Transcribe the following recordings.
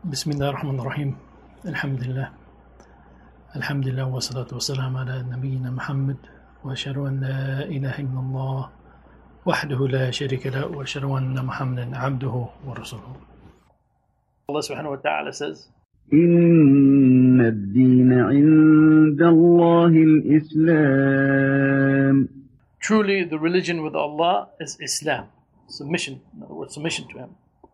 بسم الله الرحمن الرحيم. الحمد لله والصلاة والسلام على نبينا محمد وأشهد أن لا إله إلا الله وحده لا شريك له وأشهد أن محمدا عبده ورسوله. Allah subhanahu wa ta'ala says, إن الدين عند الله الإسلام. Truly the religion with Allah is Islam. Submission, in other words, submission to Him.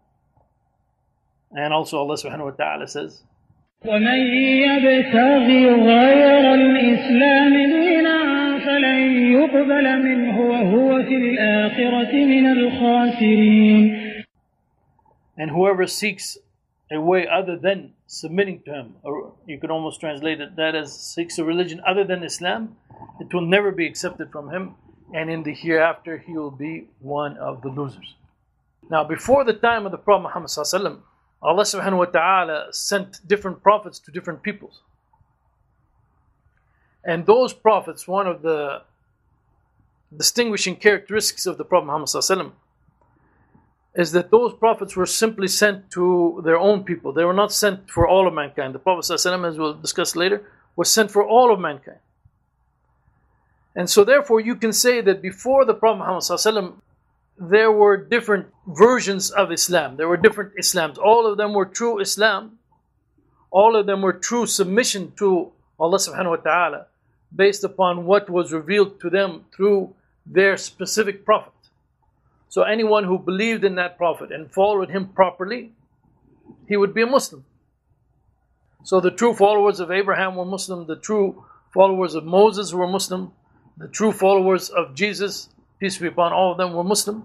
And also Allah subhanahu wa ta'ala says, ومن يبتغي غير الإسلام دينا فلن يقبل منه وهو في الآخرة من الخاسرين. And whoever seeks a way other than submitting to Him, or you could almost translate it that as seeks a religion other than Islam, it will never be accepted from him, and in the hereafter he will be one of the losers. Now, before the time of the Prophet Muhammad sallallahu alaihi wasallam, Allah subhanahu wa ta'ala sent different prophets to different peoples. And those prophets, one of the distinguishing characteristics of the Prophet Muhammad sallallahu alaihi wasallam is that those prophets were simply sent to their own people. They were not sent for all of mankind. The Prophet sallallahu alaihi wasallam, as we'll discuss later, was sent for all of mankind. And so therefore you can say that before the Prophet Muhammad sallallahu alaihi wasallam, there were different versions of Islam. There were different Islams. All of them were true Islam. All of them were true submission to Allah subhanahu wa ta'ala based upon what was revealed to them through their specific prophet. So anyone who believed in that prophet and followed him properly, he would be a Muslim. So the true followers of Abraham were Muslim. The true followers of Moses were Muslim. The true followers of Jesus, peace be upon all of them, were Muslim.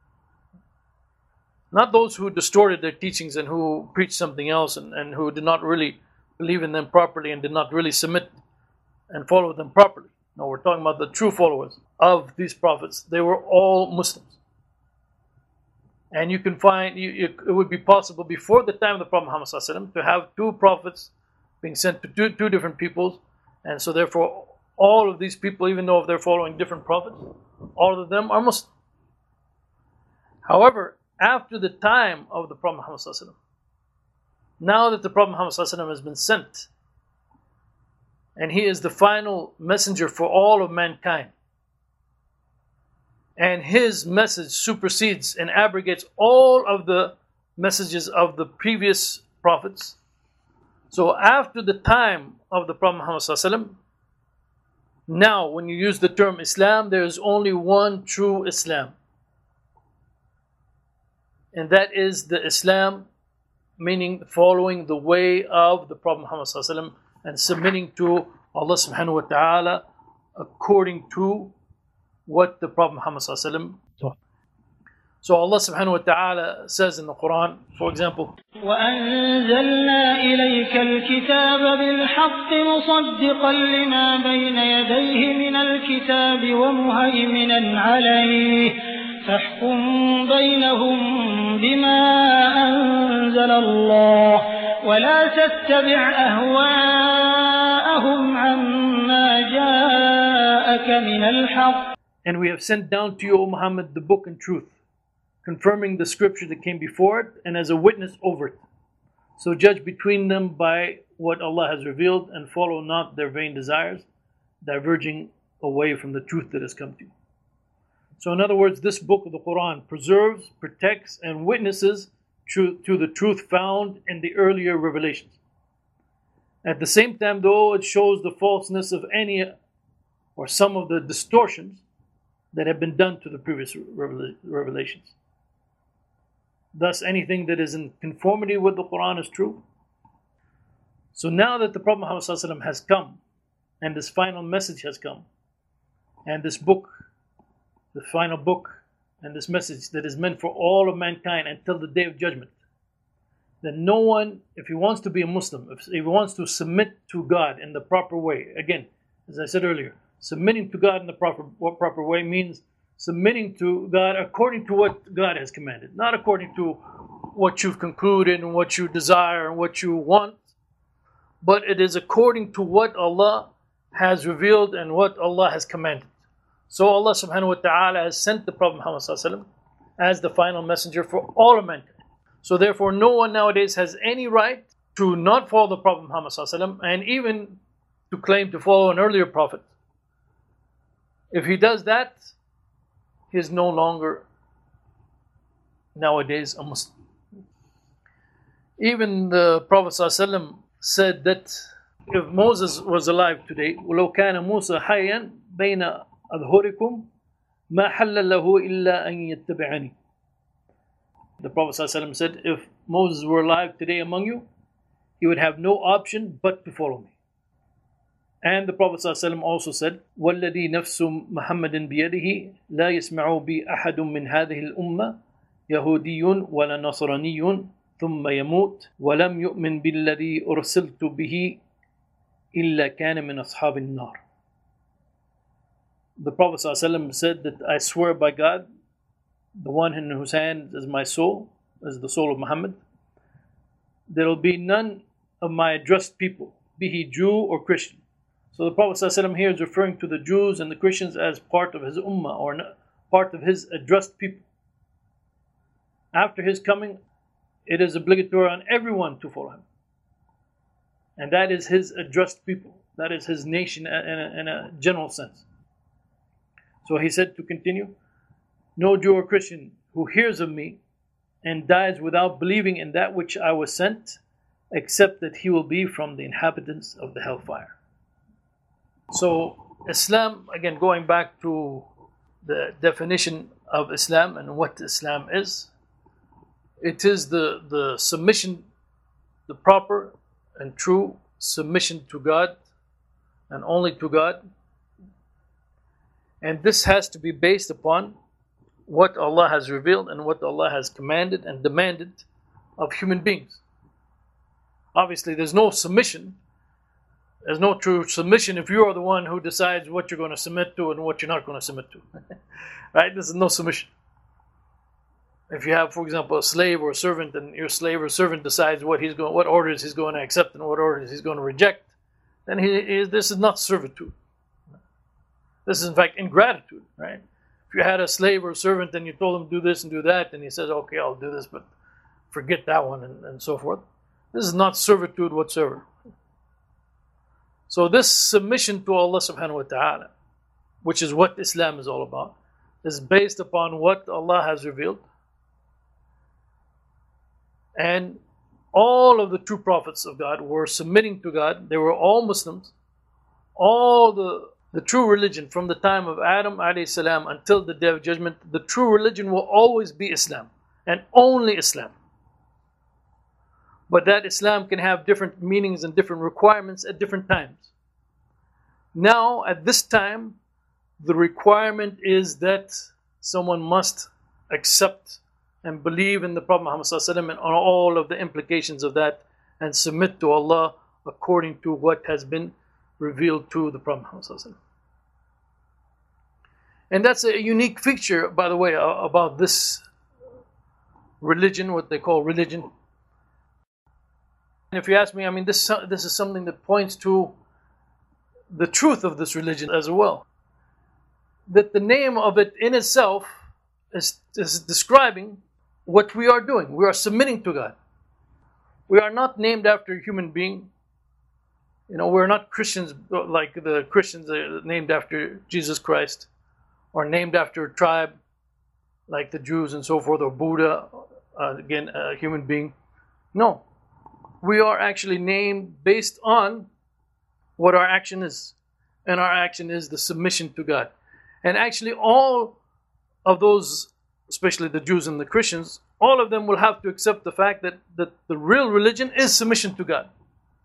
Not those who distorted their teachings and who preached something else and who did not really believe in them properly and did not really submit and follow them properly. No, we're talking about the true followers of these prophets. They were all Muslims. And you can find, it would be possible before the time of the Prophet Muhammad sallallahu alaihi wasallam to have two prophets being sent to two different peoples. And so therefore, all of these people, even though if they're following different prophets, all of them are Muslim. However, after the time of the Prophet Muhammad sallallahu alaihi wasallam, now that the Prophet Muhammad sallallahu alaihi wasallam has been sent, and he is the final messenger for all of mankind, and his message supersedes and abrogates all of the messages of the previous prophets. So after the time of the Prophet Muhammad sallallahu alaihi wasallam, now when you use the term Islam, there is only one true Islam. And that is the Islam, meaning following the way of the Prophet Muhammad sallallahu alaihi wasallam and submitting to Allah subhanahu wa ta'ala according to what the Prophet Muhammad sallallahu alaihi wasallam taught. So Allah subhanahu wa ta'ala says in the Quran, for example, وَأَنزَلْنَا إِلَيْكَ الْكِتَابَ بِالْحَقِّ مُصَدِّقًا لِمَا بَيْنَ يَدَيْهِ مِنَ الْكِتَابِ وَمُهَيْمِنًا عَلَيْهِ فَاحْكُم بَيْنَهُم بِمَا أَنزَلَ اللَّهُ وَلَا تَتَّبِعْ أَهْوَاءَهُمْ عَمَّا جَاءَكَ مِنَ الْحَقِّ. And we have sent down to you, O Muhammad, the book and truth, confirming the scripture that came before it and as a witness over it. So judge between them by what Allah has revealed and follow not their vain desires, diverging away from the truth that has come to you. So in other words, this book of the Quran preserves, protects, and witnesses to the truth found in the earlier revelations. At the same time, though, it shows the falseness of any or some of the distortions that have been done to the previous revelations. Thus, anything that is in conformity with the Quran is true. So now that the Prophet Muhammad sallallahu alaihi wasallam has come, and this final message has come, and this book, the final book, and this message that is meant for all of mankind until the Day of Judgment, then no one, if he wants to be a Muslim, if he wants to submit to God in the proper way, again, as I said earlier, submitting to God in the proper way means submitting to God according to what God has commanded, not according to what you've concluded and what you desire and what you want, but it is according to what Allah has revealed and what Allah has commanded. So Allah subhanahu wa ta'ala has sent the Prophet Muhammad sallallahu alaihi wasallam as the final messenger for all of mankind. So therefore, no one nowadays has any right to not follow the Prophet Muhammad ﷺ, and even to claim to follow an earlier Prophet. If he does that, he is no longer nowadays a Muslim. Even the Prophet ﷺ said that if Moses was alive today, وَلَوْ كَانَ مُوسَى حَيًّا بَيْنَ أَظْهُرِكُمْ مَا حَلَّ لَهُ إِلَّا أَن يَتَّبِعَنِي. The Prophet ﷺ said, if Moses were alive today among you, he would have no option but to follow me. And the Prophet ﷺ also said, وَالَّذِي نَفْسُ مُحَمَّدٍ بِيَدِهِ لَا يَسْمَعُ بِي أَحَدٌ مِّنْ هَذِهِ الْأُمَّةِ يَهُودِيٌّ وَلَا نَصْرَانِيٌّ ثُمَّ يَمُوتُ وَلَمْ يُؤْمِنْ بِالَّذِي أُرْسِلْتُ بِهِ إِلَّا كَانَ مِنْ أَصْحَابِ النَّارِ. The Prophet ﷺ said that I swear by God, the one in whose hand is my soul, is the soul of Muhammad, there will be none of my addressed people, be he Jew or Christian. So the Prophet ﷺ here is referring to the Jews and the Christians as part of his ummah, or part of his addressed people. After his coming, it is obligatory on everyone to follow him. And that is his addressed people. That is his nation in a general sense. So he said to continue, no Jew or Christian who hears of me and dies without believing in that which I was sent, except that he will be from the inhabitants of the hellfire. So Islam, again going back to the definition of Islam and what Islam is, it is the submission, the proper and true submission to God and only to God. And this has to be based upon what Allah has revealed and what Allah has commanded and demanded of human beings. Obviously, there's no submission. There's no true submission if you are the one who decides what you're going to submit to and what you're not going to submit to. Right? There's no submission. If you have, for example, a slave or a servant, and your slave or servant decides what orders he's going to accept and what orders he's going to reject, then this is not servitude. This is in fact ingratitude, right? If you had a slave or a servant and you told him do this and do that, and he says, okay, I'll do this, but forget that one, and so forth. This is not servitude whatsoever. So this submission to Allah subhanahu wa ta'ala, which is what Islam is all about, is based upon what Allah has revealed. And all of the true prophets of God were submitting to God. They were all Muslims. All the true religion from the time of Adam alayhi salam until the Day of Judgment, the true religion will always be Islam and only Islam. But that Islam can have different meanings and different requirements at different times. Now, at this time, the requirement is that someone must accept and believe in the Prophet Muhammad ﷺ and on all of the implications of that, and submit to Allah according to what has been revealed to the Prophet Muhammad ﷺ. And that's a unique feature, by the way, about this religion, what they call religion. And if you ask me, I mean, this is something that points to the truth of this religion as well. That the name of it in itself is describing what we are doing. We are submitting to God. We are not named after a human being. You know, we're not Christians like the Christians are named after Jesus Christ, or named after a tribe like the Jews and so forth, or Buddha, again, a human being. No. We are actually named based on what our action is. And our action is the submission to God. And actually all of those, especially the Jews and the Christians, all of them will have to accept the fact that the real religion is submission to God.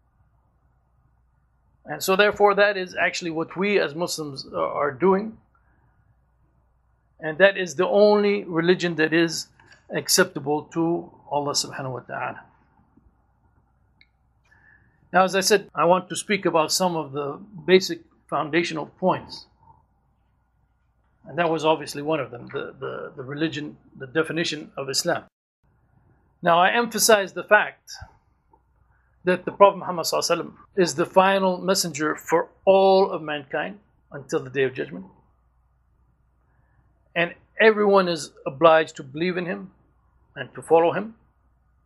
And so therefore that is actually what we as Muslims are doing. And that is the only religion that is acceptable to Allah subhanahu wa ta'ala. Now, as I said, I want to speak about some of the basic foundational points. And that was obviously one of them, the religion, the definition of Islam. Now, I emphasize the fact that the Prophet Muhammad ﷺ is the final messenger for all of mankind until the Day of Judgment. And everyone is obliged to believe in him and to follow him.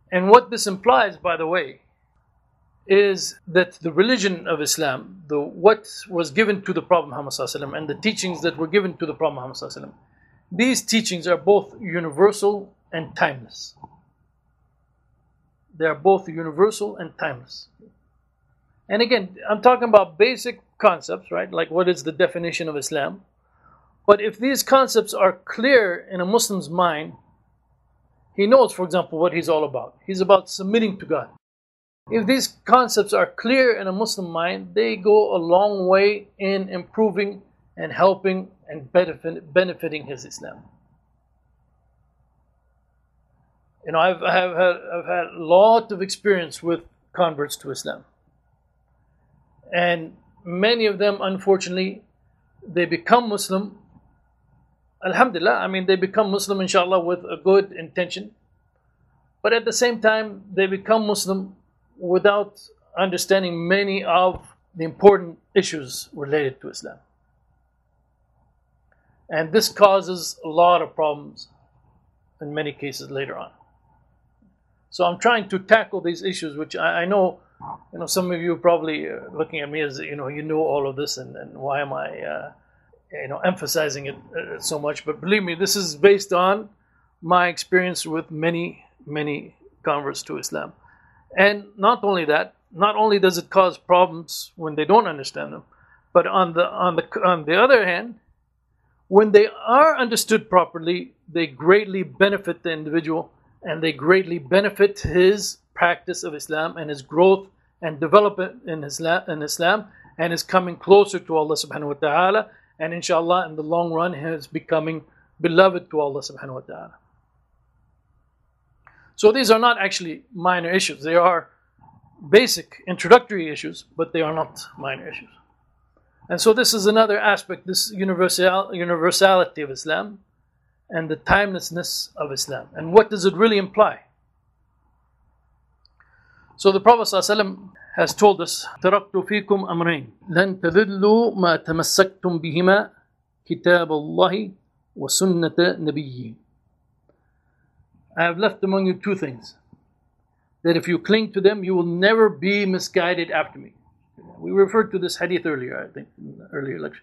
And what this implies, by the way, is that the religion of Islam, what was given to the Prophet Muhammad ﷺ, and the teachings that were given to the Prophet Muhammad ﷺ, these teachings are both universal and timeless. They are both universal and timeless. And again, I'm talking about basic concepts, right? Like what is the definition of Islam? But if these concepts are clear in a Muslim's mind, he knows, for example, what he's all about. He's about submitting to God. If these concepts are clear in a Muslim mind, they go a long way in improving and helping and benefiting his Islam. You know, I've had a lot of experience with converts to Islam. And many of them, unfortunately, they become Muslim. Alhamdulillah, I mean, they become Muslim, inshallah, with a good intention. But at the same time, they become Muslim without understanding many of the important issues related to Islam. And this causes a lot of problems in many cases later on. So I'm trying to tackle these issues, which I know, you know, some of you are probably looking at me as, you know all of this, and why am I, emphasizing it so much? But believe me, this is based on my experience with many converts to Islam. And not only that, not only does it cause problems when they don't understand them, but on the other hand, when they are understood properly, they greatly benefit the individual, and they greatly benefit his practice of Islam and his growth and development in Islam, and is coming closer to Allah subhanahu wa ta'ala, and inshallah in the long run is becoming beloved to Allah subhanahu wa ta'ala. So these are not actually minor issues. They are basic introductory issues, but they are not minor issues. And so this is another aspect, this universality of Islam and the timelessness of Islam. And what does it really imply? So the Prophet ﷺ has told us, تَرَكْتُ فِيكُمْ أَمْرَيْنِ لَن تَذِلُّوا مَا تَمَسَّكْتُمْ بِهِمَا كِتَابَ اللَّهِ وَسُنَّةَ نَبِيِّهِ. I have left among you two things, that if you cling to them, you will never be misguided after me. We referred to this hadith earlier, I think, in the earlier lecture.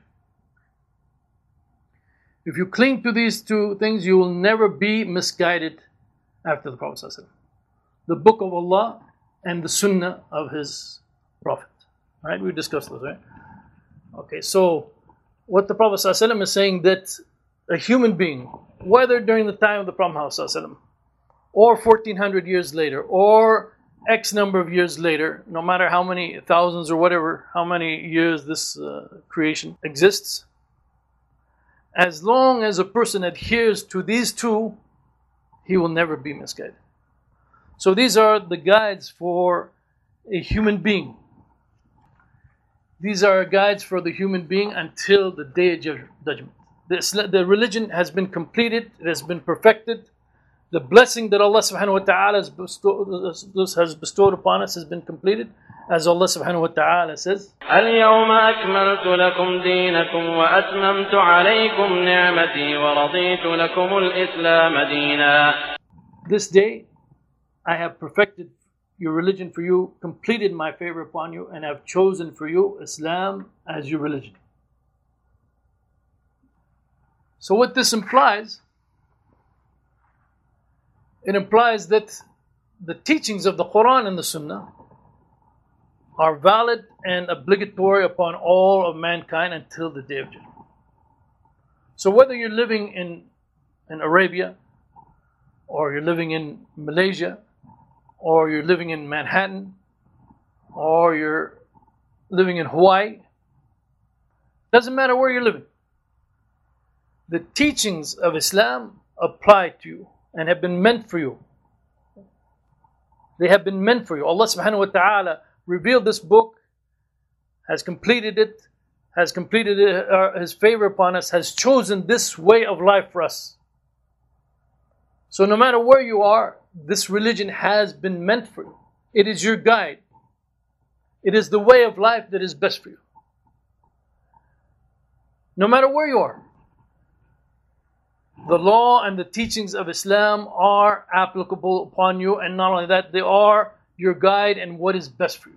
If you cling to these two things, you will never be misguided after the Prophet ﷺ. The Book of Allah and the Sunnah of his Prophet. Right? We discussed those, right? Okay, so what the Prophet ﷺ is saying, that a human being, whether during the time of the Prophet ﷺ, or 1400 years later, or X number of years later, no matter how many thousands or whatever, how many years this creation exists, as long as a person adheres to these two, he will never be misguided. So these are the guides for a human being. These are guides for the human being until the day of judgment. The religion has been completed, it has been perfected. The blessing that Allah subhanahu wa ta'ala has bestowed upon us has been completed. As Allah subhanahu wa ta'ala says, اليوم أكملت لكم دينكم وأتممت عليكم نعمتي ورضيت لكم الإسلام دينا. This day I have perfected your religion for you, completed my favor upon you, and have chosen for you Islam as your religion. So what this implies, it implies that the teachings of the Quran and the Sunnah are valid and obligatory upon all of mankind until the day of judgment. So whether you're living in Arabia, or you're living in Malaysia, or you're living in Manhattan, or you're living in Hawaii, doesn't matter where you're living, the teachings of Islam apply to you and have been meant for you. They have been meant for you. Allah subhanahu wa ta'ala revealed this book, has completed it, has completed His favor upon us, has chosen this way of life for us. So no matter where you are, this religion has been meant for you. It is your guide. It is the way of life that is best for you. No matter where you are. The law and the teachings of Islam are applicable upon you, and not only that, they are your guide and what is best for you.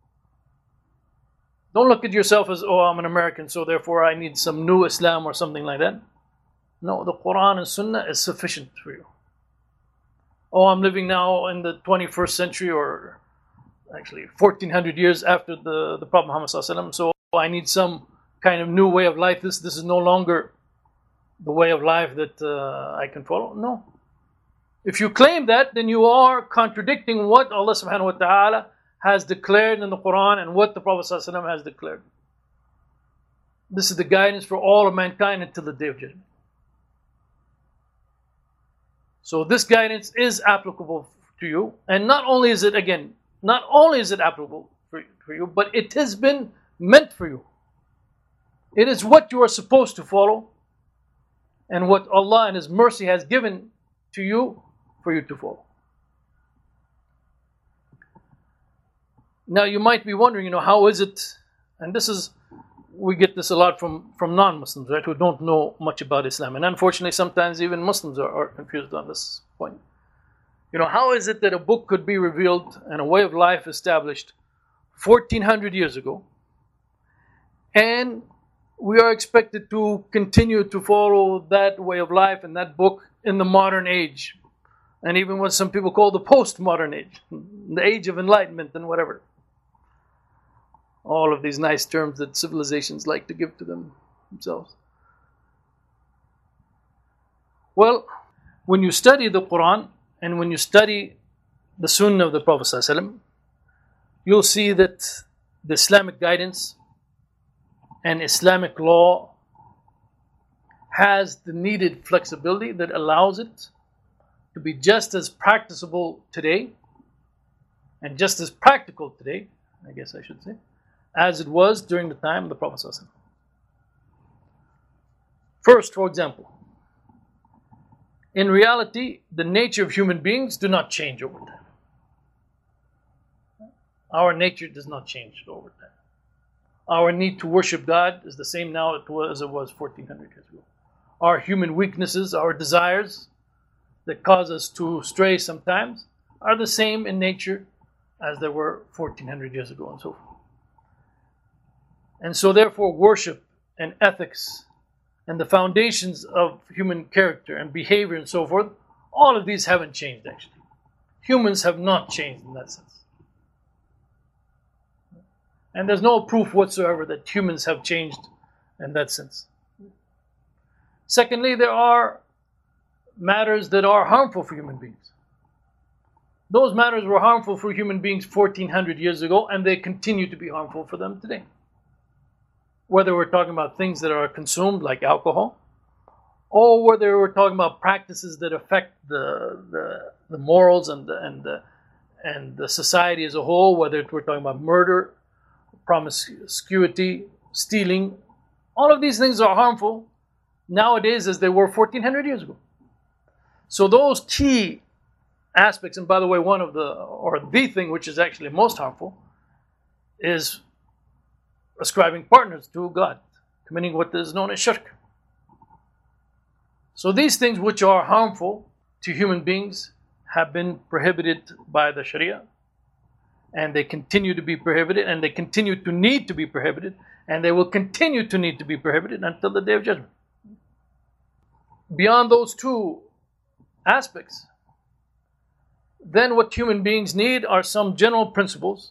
Don't look at yourself as, oh, I'm an American, so therefore I need some new Islam or something like that. No, the Quran and Sunnah is sufficient for you. Oh, I'm living now in the 21st century, or actually 1400 years after the Prophet Muhammad ﷺ, so I need some kind of new way of life. This is no longer the way of life that I can follow. No. If you claim that, then you are contradicting what Allah subhanahu wa ta'ala has declared in the Quran and what the Prophet ﷺ has declared. This is the guidance for all of mankind until the Day of Judgment. So this guidance is applicable to you, and not only is it applicable for you, but it has been meant for you. It is what you are supposed to follow, and what Allah in His mercy has given to you for you to follow. Now you might be wondering, how is it, and we get this a lot from non-Muslims, right, who don't know much about Islam. And unfortunately, sometimes even Muslims are confused on this point. How is it that a book could be revealed and a way of life established 1400 years ago, and we are expected to continue to follow that way of life and that book in the modern age, and even what some people call the post-modern age, the age of enlightenment and whatever. All of these nice terms that civilizations like to give to themselves. Well, when you study the Quran and when you study the Sunnah of the Prophet ﷺ, you'll see that the Islamic guidance and Islamic law has the needed flexibility that allows it to be just as practicable today and just as practical today, I guess I should say, as it was during the time of the Prophet ﷺ. First, for example, in reality, the nature of human beings do not change over time. Our nature does not change over time. Our need to worship God is the same now as it was 1400 years ago. Our human weaknesses, our desires that cause us to stray sometimes, are the same in nature as they were 1400 years ago, and so forth. And so therefore worship and ethics and the foundations of human character and behavior and so forth, all of these haven't changed actually. Humans have not changed in that sense. And there's no proof whatsoever that humans have changed in that sense. Secondly, there are matters that are harmful for human beings. Those matters were harmful for human beings 1400 years ago, and they continue to be harmful for them today. Whether we're talking about things that are consumed like alcohol, or whether we're talking about practices that affect the morals and the society as a whole, whether we're talking about murder, promiscuity, stealing, all of these things are harmful nowadays as they were 1400 years ago. So those key aspects, and by the way, the thing which is actually most harmful is ascribing partners to God, committing what is known as shirk. So these things which are harmful to human beings have been prohibited by the Sharia, and they continue to be prohibited, and they continue to need to be prohibited, and they will continue to need to be prohibited until the Day of Judgment. Beyond those two aspects, then what human beings need are some general principles,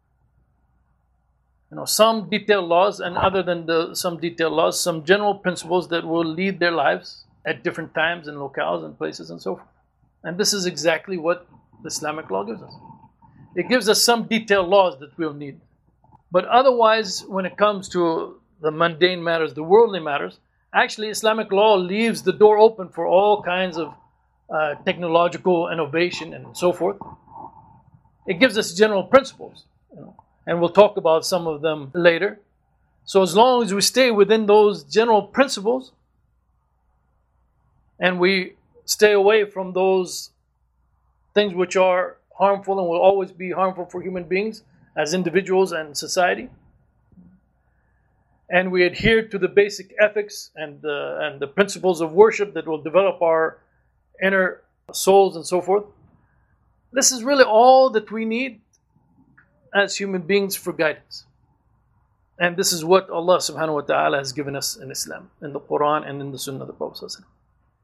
some detailed laws, and other than some detailed laws, some general principles that will lead their lives at different times and locales and places and so forth. And this is exactly what the Islamic law gives us. It gives us some detailed laws that we'll need. But otherwise, when it comes to the mundane matters, the worldly matters, actually Islamic law leaves the door open for all kinds of technological innovation and so forth. It gives us general principles, and we'll talk about some of them later. So as long as we stay within those general principles and we stay away from those things which are harmful and will always be harmful for human beings as individuals and society, and we adhere to the basic ethics and the principles of worship that will develop our inner souls and so forth, this is really all that we need as human beings for guidance. And this is what Allah subhanahu wa ta'ala has given us in Islam, in the Quran and in the Sunnah of the Prophet sallallahu alaihi wasallam.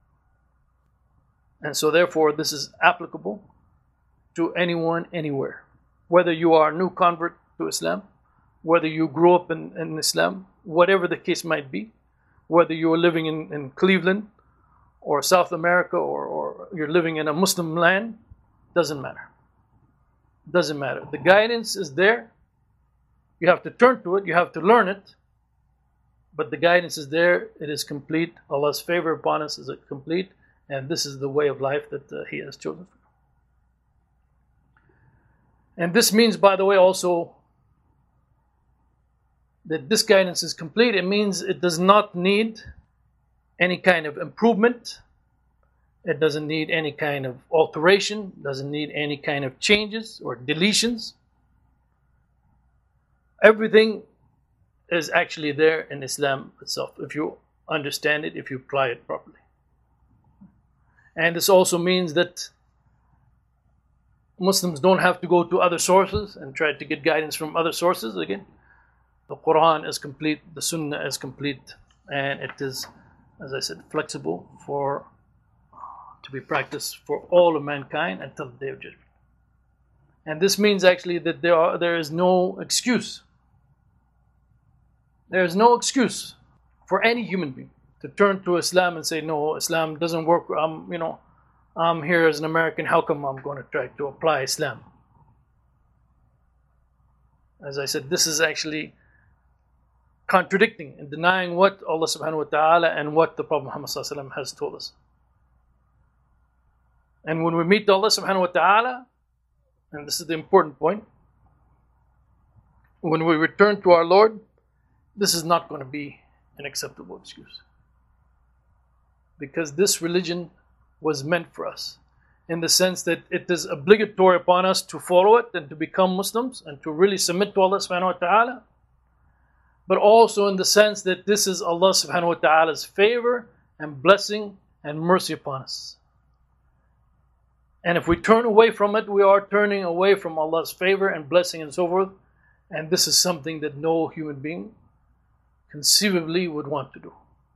And so therefore this is applicable to anyone, anywhere. Whether you are a new convert to Islam, whether you grew up in Islam, whatever the case might be, whether you are living in Cleveland or South America or you're living in a Muslim land, doesn't matter. Doesn't matter. The guidance is there. You have to turn to it, you have to learn it, but the guidance is there, it is complete. Allah's favor upon us is complete, and this is the way of life that He has chosen. And this means, by the way, also that this guidance is complete. It means it does not need any kind of improvement. It doesn't need any kind of alteration, doesn't need any kind of changes or deletions. Everything is actually there in Islam itself, if you understand it, if you apply it properly. And this also means that Muslims don't have to go to other sources and try to get guidance from other sources. Again, the Quran is complete, the Sunnah is complete, and it is, as I said, flexible to be practiced for all of mankind until the Day of Judgment. And this means actually that there is no excuse. There is no excuse for any human being to turn to Islam and say, no, Islam doesn't work. I'm here as an American. How come I'm going to try to apply Islam? As I said, this is actually contradicting and denying what Allah subhanahu wa ta'ala and what the Prophet Muhammad sallallahu alaihi wasallam has told us. And when we meet Allah subhanahu wa ta'ala, and this is the important point, when we return to our Lord, this is not going to be an acceptable excuse. Because this religion was meant for us, in the sense that it is obligatory upon us to follow it and to become Muslims and to really submit to Allah subhanahu wa ta'ala, but also in the sense that this is Allah subhanahu wa ta'ala's favor and blessing and mercy upon us. And if we turn away from it, we are turning away from Allah's favor and blessing and so forth. And this is something that no human being conceivably would want to do.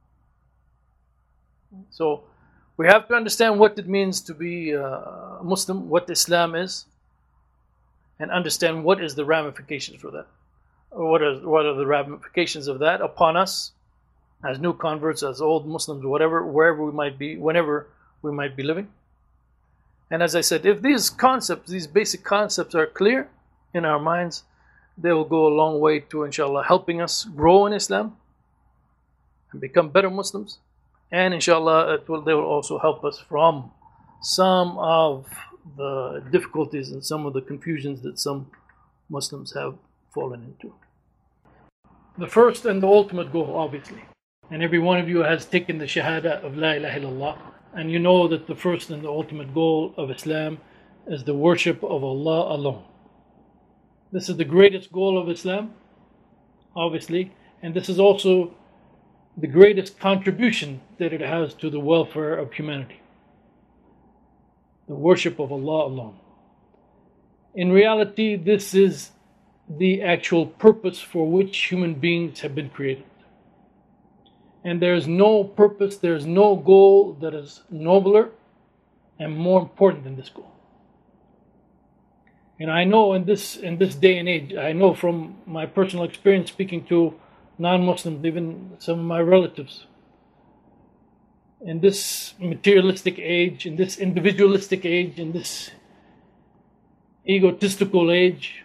So we have to understand what it means to be a Muslim, what Islam is, and understand what is the ramifications for that. Or what are the ramifications of that upon us as new converts, as old Muslims, whatever, wherever we might be, whenever we might be living. And as I said, if these concepts, these basic concepts are clear in our minds, they will go a long way to, inshallah, helping us grow in Islam and become better Muslims. And inshallah, they will also help us from some of the difficulties and some of the confusions that some Muslims have fallen into. The first and the ultimate goal, obviously, and every one of you has taken the Shahada of La ilaha illallah, and you know that the first and the ultimate goal of Islam is the worship of Allah alone. This is the greatest goal of Islam, obviously, and this is also the greatest contribution that it has to the welfare of humanity. The worship of Allah alone. In reality, this is the actual purpose for which human beings have been created. And there is no purpose, there is no goal that is nobler and more important than this goal. And I know in this day and age, I know from my personal experience speaking to non-Muslims, even some of my relatives, in this materialistic age, in this individualistic age, in this egotistical age,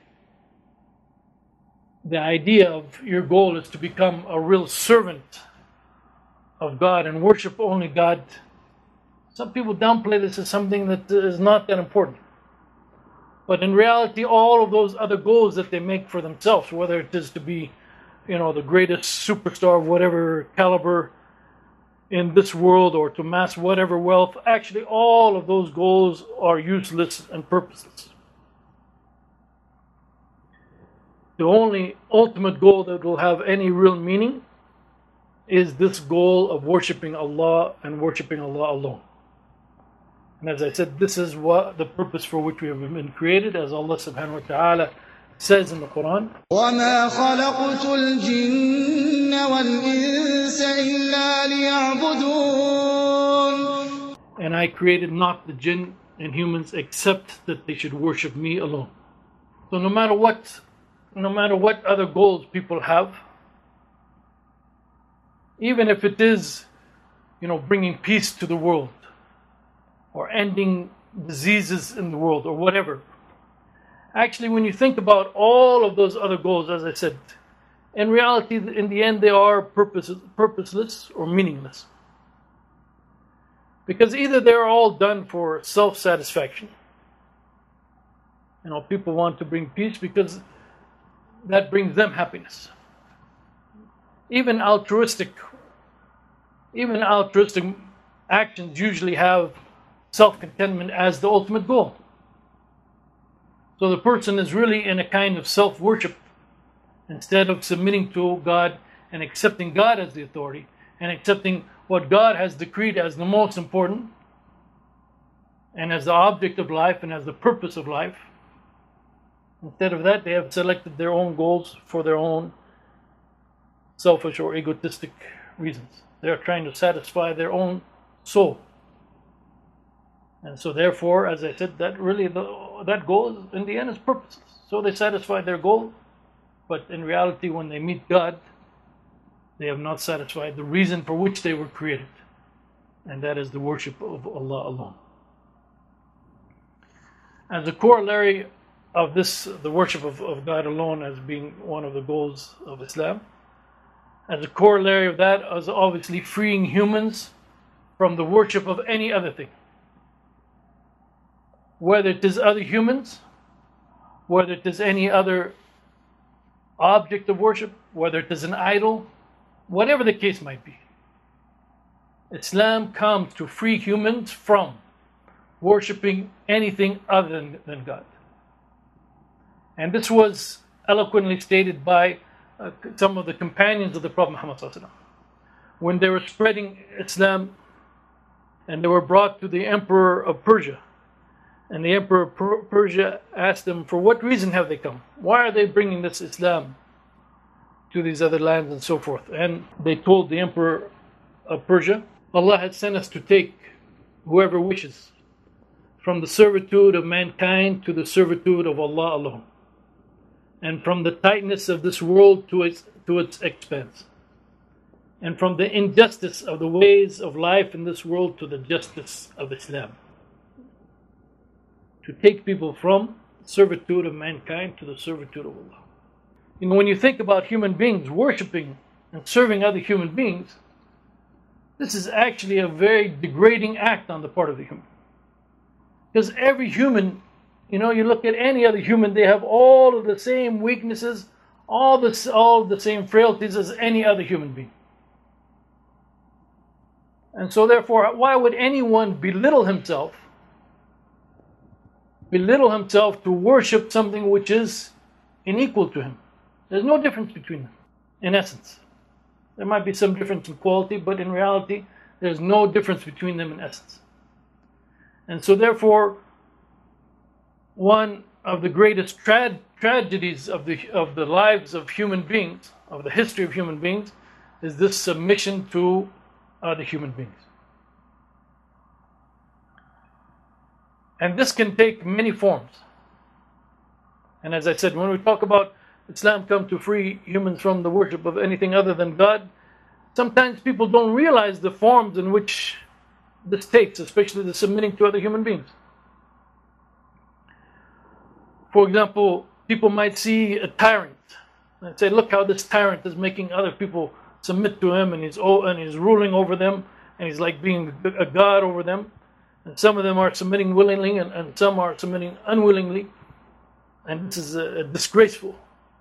the idea of your goal is to become a real servant of God and worship only God. Some people downplay this as something that is not that important. But in reality, all of those other goals that they make for themselves, whether it is to be, the greatest superstar of whatever caliber in this world or to amass whatever wealth, actually all of those goals are useless and purposeless. the only ultimate goal that will have any real meaning is this goal of worshipping Allah and worshipping Allah alone. And as I said, this is what the purpose for which we have been created, as Allah subhanahu wa ta'ala says in the Quran, وَمَا خَلَقْتُ الْجِنَّ وَالْإِنسَ إِلَّا لِيَعْبُدُونَ. and I created not the jinn and humans except that they should worship me alone. So no matter what other goals people have, even if it is, bringing peace to the world, or ending diseases in the world, or whatever. Actually, when you think about all of those other goals, as I said, in reality, in the end, they are purposeless or meaningless. Because either they're all done for self-satisfaction. People want to bring peace because that brings them happiness. Even altruistic actions usually have self-contentment as the ultimate goal. So the person is really in a kind of self-worship instead of submitting to God and accepting God as the authority and accepting what God has decreed as the most important and as the object of life and as the purpose of life. Instead of that, they have selected their own goals for their own selfish or egotistic reasons. They are trying to satisfy their own soul. And so therefore, as I said, that goal in the end is purposeless. So they satisfy their goal, but in reality when they meet God, they have not satisfied the reason for which they were created. And that is the worship of Allah alone. As a corollary of this, the worship of God alone as being one of the goals of Islam, as a corollary of that is obviously freeing humans from the worship of any other thing. Whether it is other humans, whether it is any other object of worship, whether it is an idol, whatever the case might be. Islam comes to free humans from worshipping anything other than God. And this was eloquently stated by some of the companions of the Prophet Muhammad ﷺ. When they were spreading Islam and they were brought to the Emperor of Persia. And the Emperor of Persia asked them, for what reason have they come? Why are they bringing this Islam to these other lands and so forth? And they told the Emperor of Persia, Allah has sent us to take whoever wishes from the servitude of mankind to the servitude of Allah alone, and from the tightness of this world to its expanse, and from the injustice of the ways of life in this world to the justice of Islam. To take people from servitude of mankind to the servitude of Allah. When you think about human beings worshipping and serving other human beings, this is actually a very degrading act on the part of the human. Because every human, you look at any other human, they have all of the same weaknesses, all of the same frailties as any other human being. And so therefore, why would anyone belittle himself to worship something which is unequal to him? There's no difference between them, in essence. There might be some difference in quality, but in reality, there's no difference between them in essence. And so therefore, one of the greatest tragedies of the lives of human beings, of the history of human beings, is this submission to other human beings. And this can take many forms. And as I said, when we talk about Islam come to free humans from the worship of anything other than God, sometimes people don't realize the forms in which this takes, especially the submitting to other human beings. For example, people might see a tyrant and say, look how this tyrant is making other people submit to him, and he's ruling over them, and he's like being a god over them. And some of them are submitting willingly, and some are submitting unwillingly. And this is a disgraceful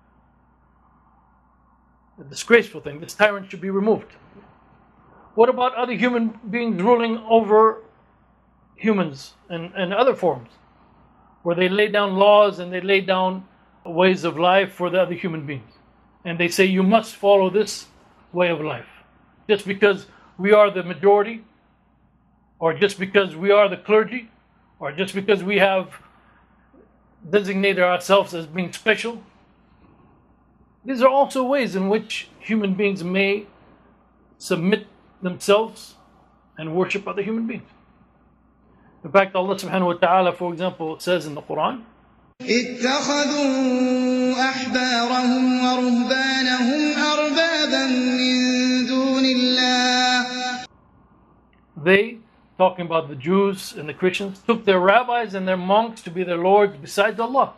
thing. This tyrant should be removed. What about other human beings ruling over humans and other forms, where they lay down laws and they lay down ways of life for the other human beings. And they say you must follow this way of life. Just because we are the majority, or just because we are the clergy, or just because we have designated ourselves as being special. These are also ways in which human beings may submit themselves and worship other human beings. In fact, Allah subhanahu wa ta'ala, for example, says in the Quran, اتخذوا أحبارهم ورهبانهم أربابا من دون الله. They, talking about the Jews and the Christians, took their rabbis and their monks to be their lords besides Allah.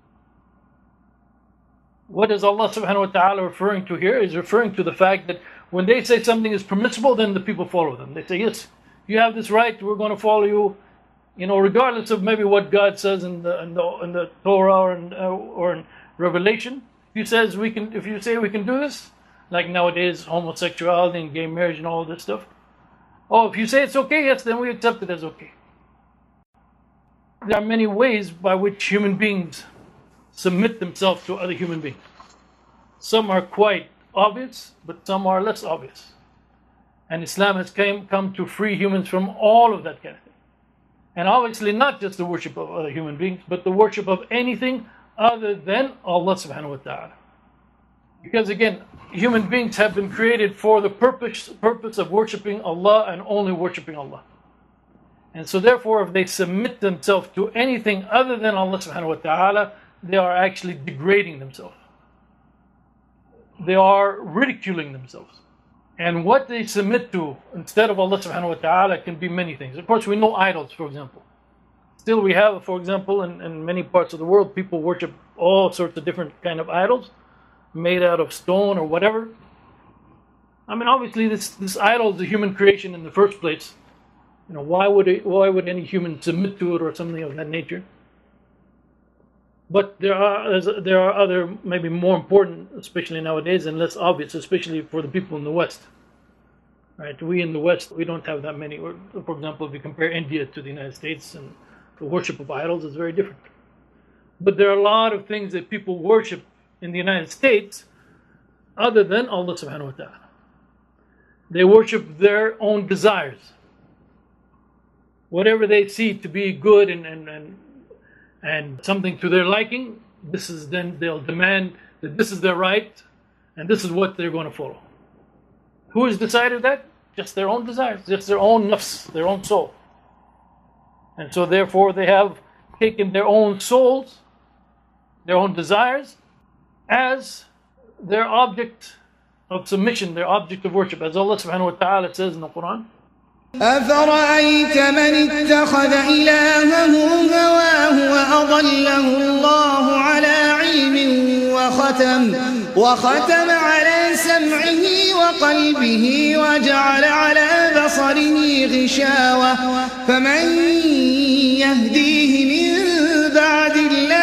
What is Allah subhanahu wa ta'ala referring to here? Is referring to the fact that when they say something is permissible, then the people follow them. They say, yes, you have this right, we're going to follow you, regardless of maybe what God says in the Torah or in Revelation. If you say we can do this, like nowadays, homosexuality and gay marriage and all this stuff. Oh, if you say it's okay, yes, then we accept it as okay. There are many ways by which human beings submit themselves to other human beings. Some are quite obvious, but some are less obvious. And Islam has come to free humans from all of that kind of thing. And obviously not just the worship of other human beings, but the worship of anything other than Allah subhanahu wa ta'ala. Because again, human beings have been created for the purpose of worshiping Allah and only worshiping Allah. And so therefore, if they submit themselves to anything other than Allah subhanahu wa ta'ala, they are actually degrading themselves. They are ridiculing themselves. And what they submit to instead of Allah subhanahu wa ta'ala can be many things. Of course, we know idols, for example. Still we have, for example, in many parts of the world, people worship all sorts of different kind of idols made out of stone or whatever. I mean, obviously this idol is a human creation in the first place. Why would any human submit to it or something of that nature? But there are other, maybe more important, especially nowadays, and less obvious, especially for the people in the West. Right? We in the West, we don't have that many. For example, if you compare India to the United States, and the worship of idols is very different. But there are a lot of things that people worship in the United States other than Allah subhanahu wa ta'ala. They worship their own desires. Whatever they see to be good and something to their liking, then they'll demand that this is their right and this is what they're going to follow. Who has decided that? Just their own desires, just their own nafs, their own soul. And so therefore they have taken their own souls, their own desires, as their object of submission, their object of worship. As Allah subhanahu wa ta'ala says in the Quran, أفرأيت من اتخذ إلهه هواه وأضله الله على علم وختم على سمعه وقلبه وجعل على بصره غشاوة فمن يهديه من بعد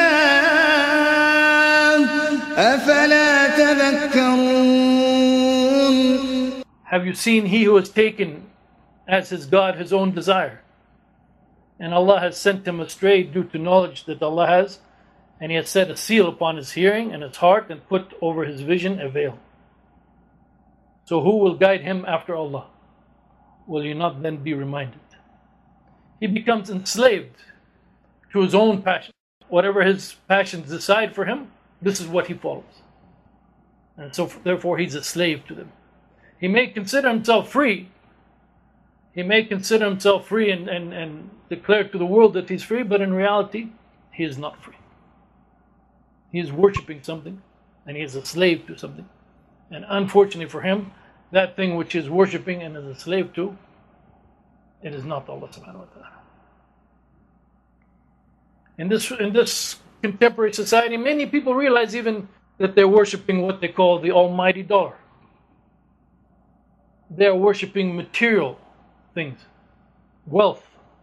الله أفلا تذكرون. Have you seen he who has taken as his God his own desire, and Allah has sent him astray due to knowledge that Allah has, and He has set a seal upon his hearing and his heart and put over his vision a veil. So who will guide him after Allah? Will you not then be reminded? He becomes enslaved to his own passion. Whatever his passions decide for him, this is what he follows. And so therefore he's a slave to them. He may consider himself free. He may consider himself free and declare to the world that he's free, but in reality, he is not free. He is worshipping something, and he is a slave to something. And unfortunately for him, that thing which he is worshipping and is a slave to, it is not Allah subhanahu wa ta'ala. In this contemporary society, many people realize even that they're worshipping what they call the almighty dollar. They're worshipping material things, wealth.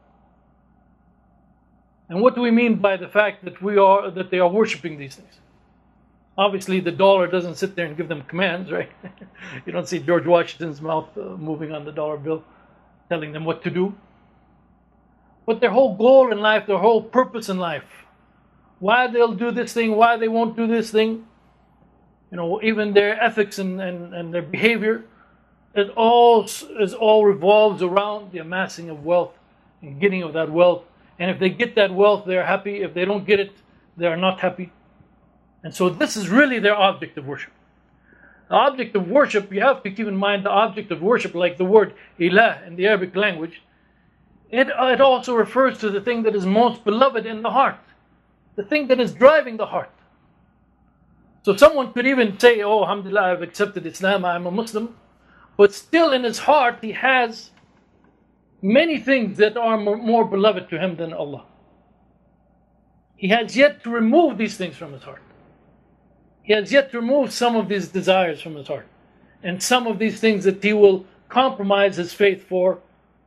And what do we mean by the fact that they are worshipping these things? Obviously, the dollar doesn't sit there and give them commands, right? You don't see George Washington's mouth moving on the dollar bill, telling them what to do. But their whole goal in life, their whole purpose in life, why they'll do this thing, why they won't do this thing. Even their ethics and their behavior, it all revolves around the amassing of wealth and getting of that wealth. And if they get that wealth, they're happy. If they don't get it, they are not happy. And so this is really their object of worship. The object of worship, you have to keep in mind the object of worship, like the word ilah in the Arabic language, it also refers to the thing that is most beloved in the heart, the thing that is driving the heart. So someone could even say, oh, alhamdulillah, I've accepted Islam, I'm a Muslim, but still in his heart he has many things that are more beloved to him than Allah. He has yet to remove these things from his heart. He has yet to remove some of these desires from his heart, and some of these things that he will compromise his faith for,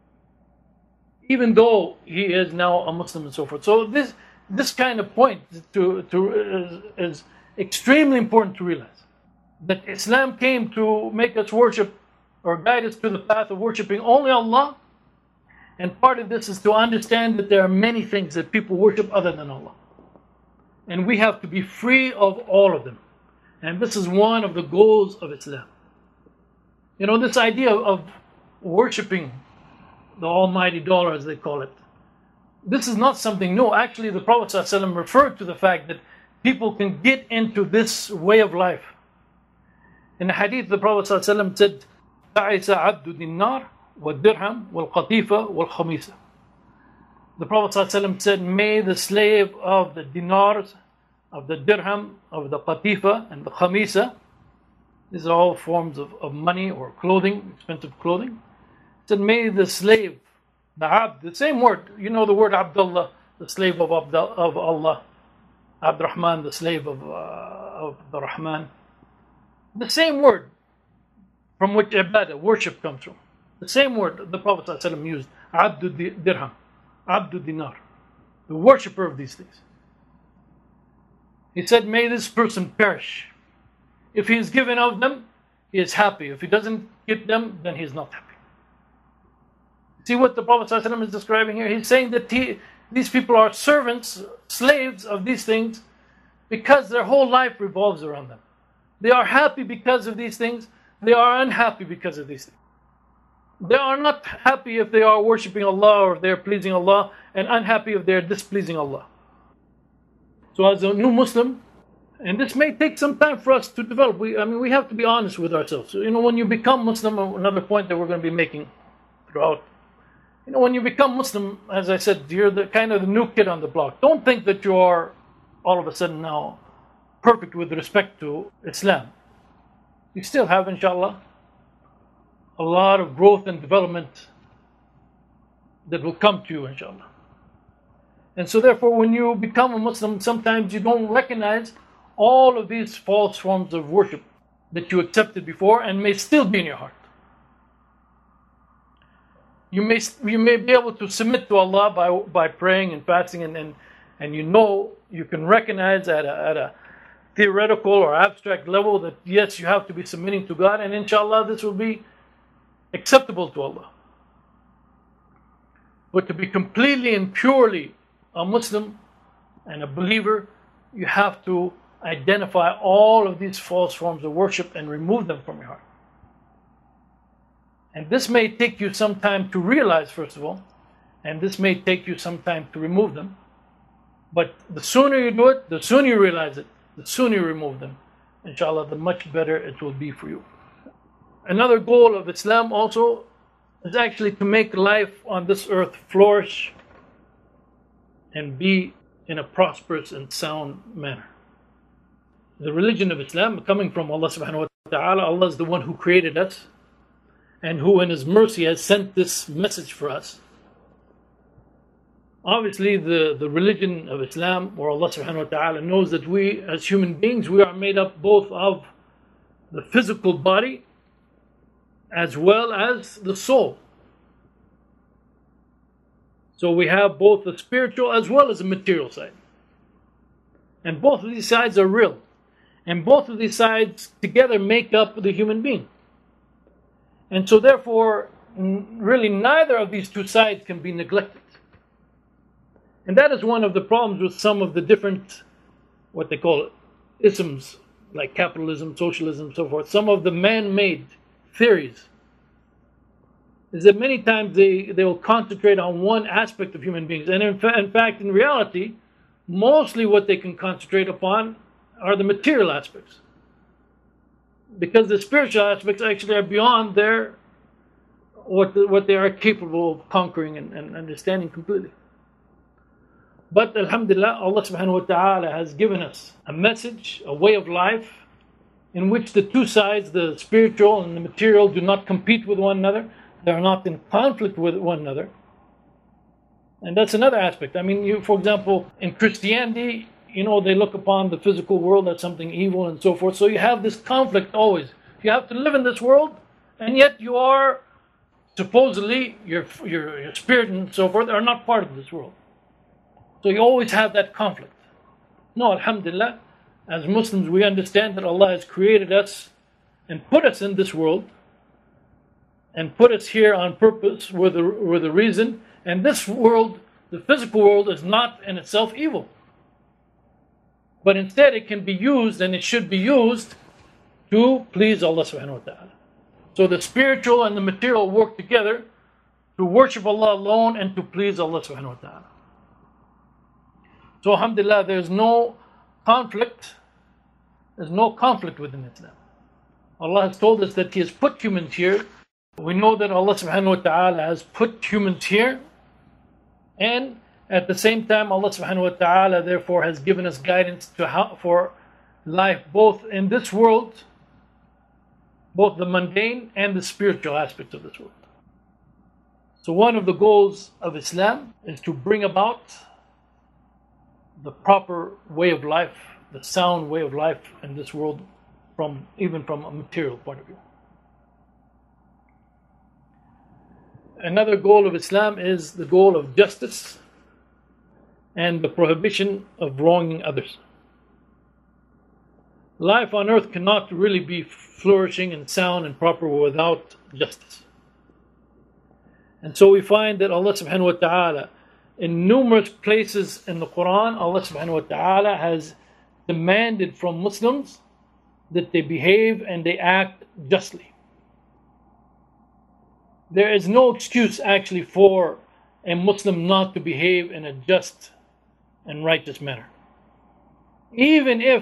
even though he is now a Muslim and so forth. So this kind of point is extremely important to realize, that Islam came to make us worship or guide us to the path of worshiping only Allah. And part of this is to understand that there are many things that people worship other than Allah. And we have to be free of all of them. And this is one of the goals of Islam. This idea of worshipping the almighty dollar, as they call it, this is not something new. Actually, the Prophet ﷺ referred to the fact that people can get into this way of life. In the hadith, the Prophet ﷺ said, "Ta'isa abdu dinar wa dirham wal qatifa wal khamisa." The Prophet ﷺ said, may the slave of the dinars, of the dirham, of the qatifa, and the khamisa, these are all forms of money or clothing, expensive clothing. He said, may the slave, the abd, the same word, the word Abdullah, the slave of Allah, Abdurrahman, the slave of the Rahman. The same word from which ibadah, worship, comes from. The same word the Prophet ﷺ used, abdu dirham, abdu dinar, the worshipper of these things. He said, may this person perish. If he is given of them, he is happy. If he doesn't get them, then he is not happy. See what the Prophet ﷺ is describing here? He's saying that these people are servants, slaves of these things, because their whole life revolves around them. They are happy because of these things. They are unhappy because of these things. They are not happy if they are worshipping Allah or if they are pleasing Allah, and unhappy if they are displeasing Allah. So as a new Muslim, and this may take some time for us to develop, we have to be honest with ourselves. So, when you become Muslim, another point that we're going to be making throughout, when you become Muslim, as I said, you're the kind of the new kid on the block. Don't think that you are all of a sudden now perfect with respect to Islam. You still have, inshallah, a lot of growth and development that will come to you, inshallah. And so therefore, when you become a Muslim, sometimes you don't recognize all of these false forms of worship that you accepted before and may still be in your heart. You may be able to submit to Allah by praying and fasting, and you can recognize at a theoretical or abstract level that yes, you have to be submitting to God, and inshallah this will be acceptable to Allah. But to be completely and purely a Muslim and a believer, you have to identify all of these false forms of worship and remove them from your heart. And this may take you some time to realize, first of all, and this may take you some time to remove them. But the sooner you do it, the sooner you realize it, the sooner you remove them, inshallah, the much better it will be for you. Another goal of Islam also is actually to make life on this earth flourish and be in a prosperous and sound manner. The religion of Islam, coming from Allah subhanahu wa ta'ala, Allah is the one who created us and who in His mercy has sent this message for us. Obviously, the religion of Islam, where Allah subhanahu wa ta'ala knows that we as human beings, we are made up both of the physical body as well as the soul. So we have both the spiritual as well as the material side. And both of these sides are real. And both of these sides together make up the human being. And so therefore, really neither of these two sides can be neglected. And that is one of the problems with some of the different, what they call it, isms, like capitalism, socialism, so forth. Some of the man-made theories is that many times they will concentrate on one aspect of human beings. And in fact, in reality, mostly what they can concentrate upon are the material aspects. Because the spiritual aspects actually are beyond their what they are capable of conquering and understanding completely. But alhamdulillah, Allah subhanahu wa ta'ala has given us a message, a way of life, in which the two sides, the spiritual and the material, do not compete with one another. They are not in conflict with one another. And that's another aspect. I mean, for example, in Christianity, they look upon the physical world as something evil and so forth. So you have this conflict always. You have to live in this world, and yet you are supposedly, your spirit and so forth are not part of this world. So you always have that conflict. No, alhamdulillah, as Muslims we understand that Allah has created us and put us in this world and put us here on purpose with a reason. And this world, the physical world, is not in itself evil. But instead it can be used, and it should be used, to please Allah subhanahu wa ta'ala. So the spiritual and the material work together to worship Allah alone and to please Allah subhanahu wa ta'ala. So alhamdulillah, there's no conflict. There's no conflict within Islam. Allah has told us that He has put humans here. We know that Allah subhanahu wa ta'ala has put humans here. And at the same time, Allah subhanahu wa ta'ala therefore has given us guidance for life both in this world, both the mundane and the spiritual aspects of this world. So one of the goals of Islam is to bring about the proper way of life, the sound way of life in this world, even from a material point of view. Another goal of Islam is the goal of justice and the prohibition of wronging others. Life on earth cannot really be flourishing and sound and proper without justice. And so we find that Allah subhanahu wa ta'ala, in numerous places in the Quran, Allah subhanahu wa ta'ala has demanded from Muslims that they behave and they act justly. There is no excuse actually for a Muslim not to behave in a just and righteous manner. Even if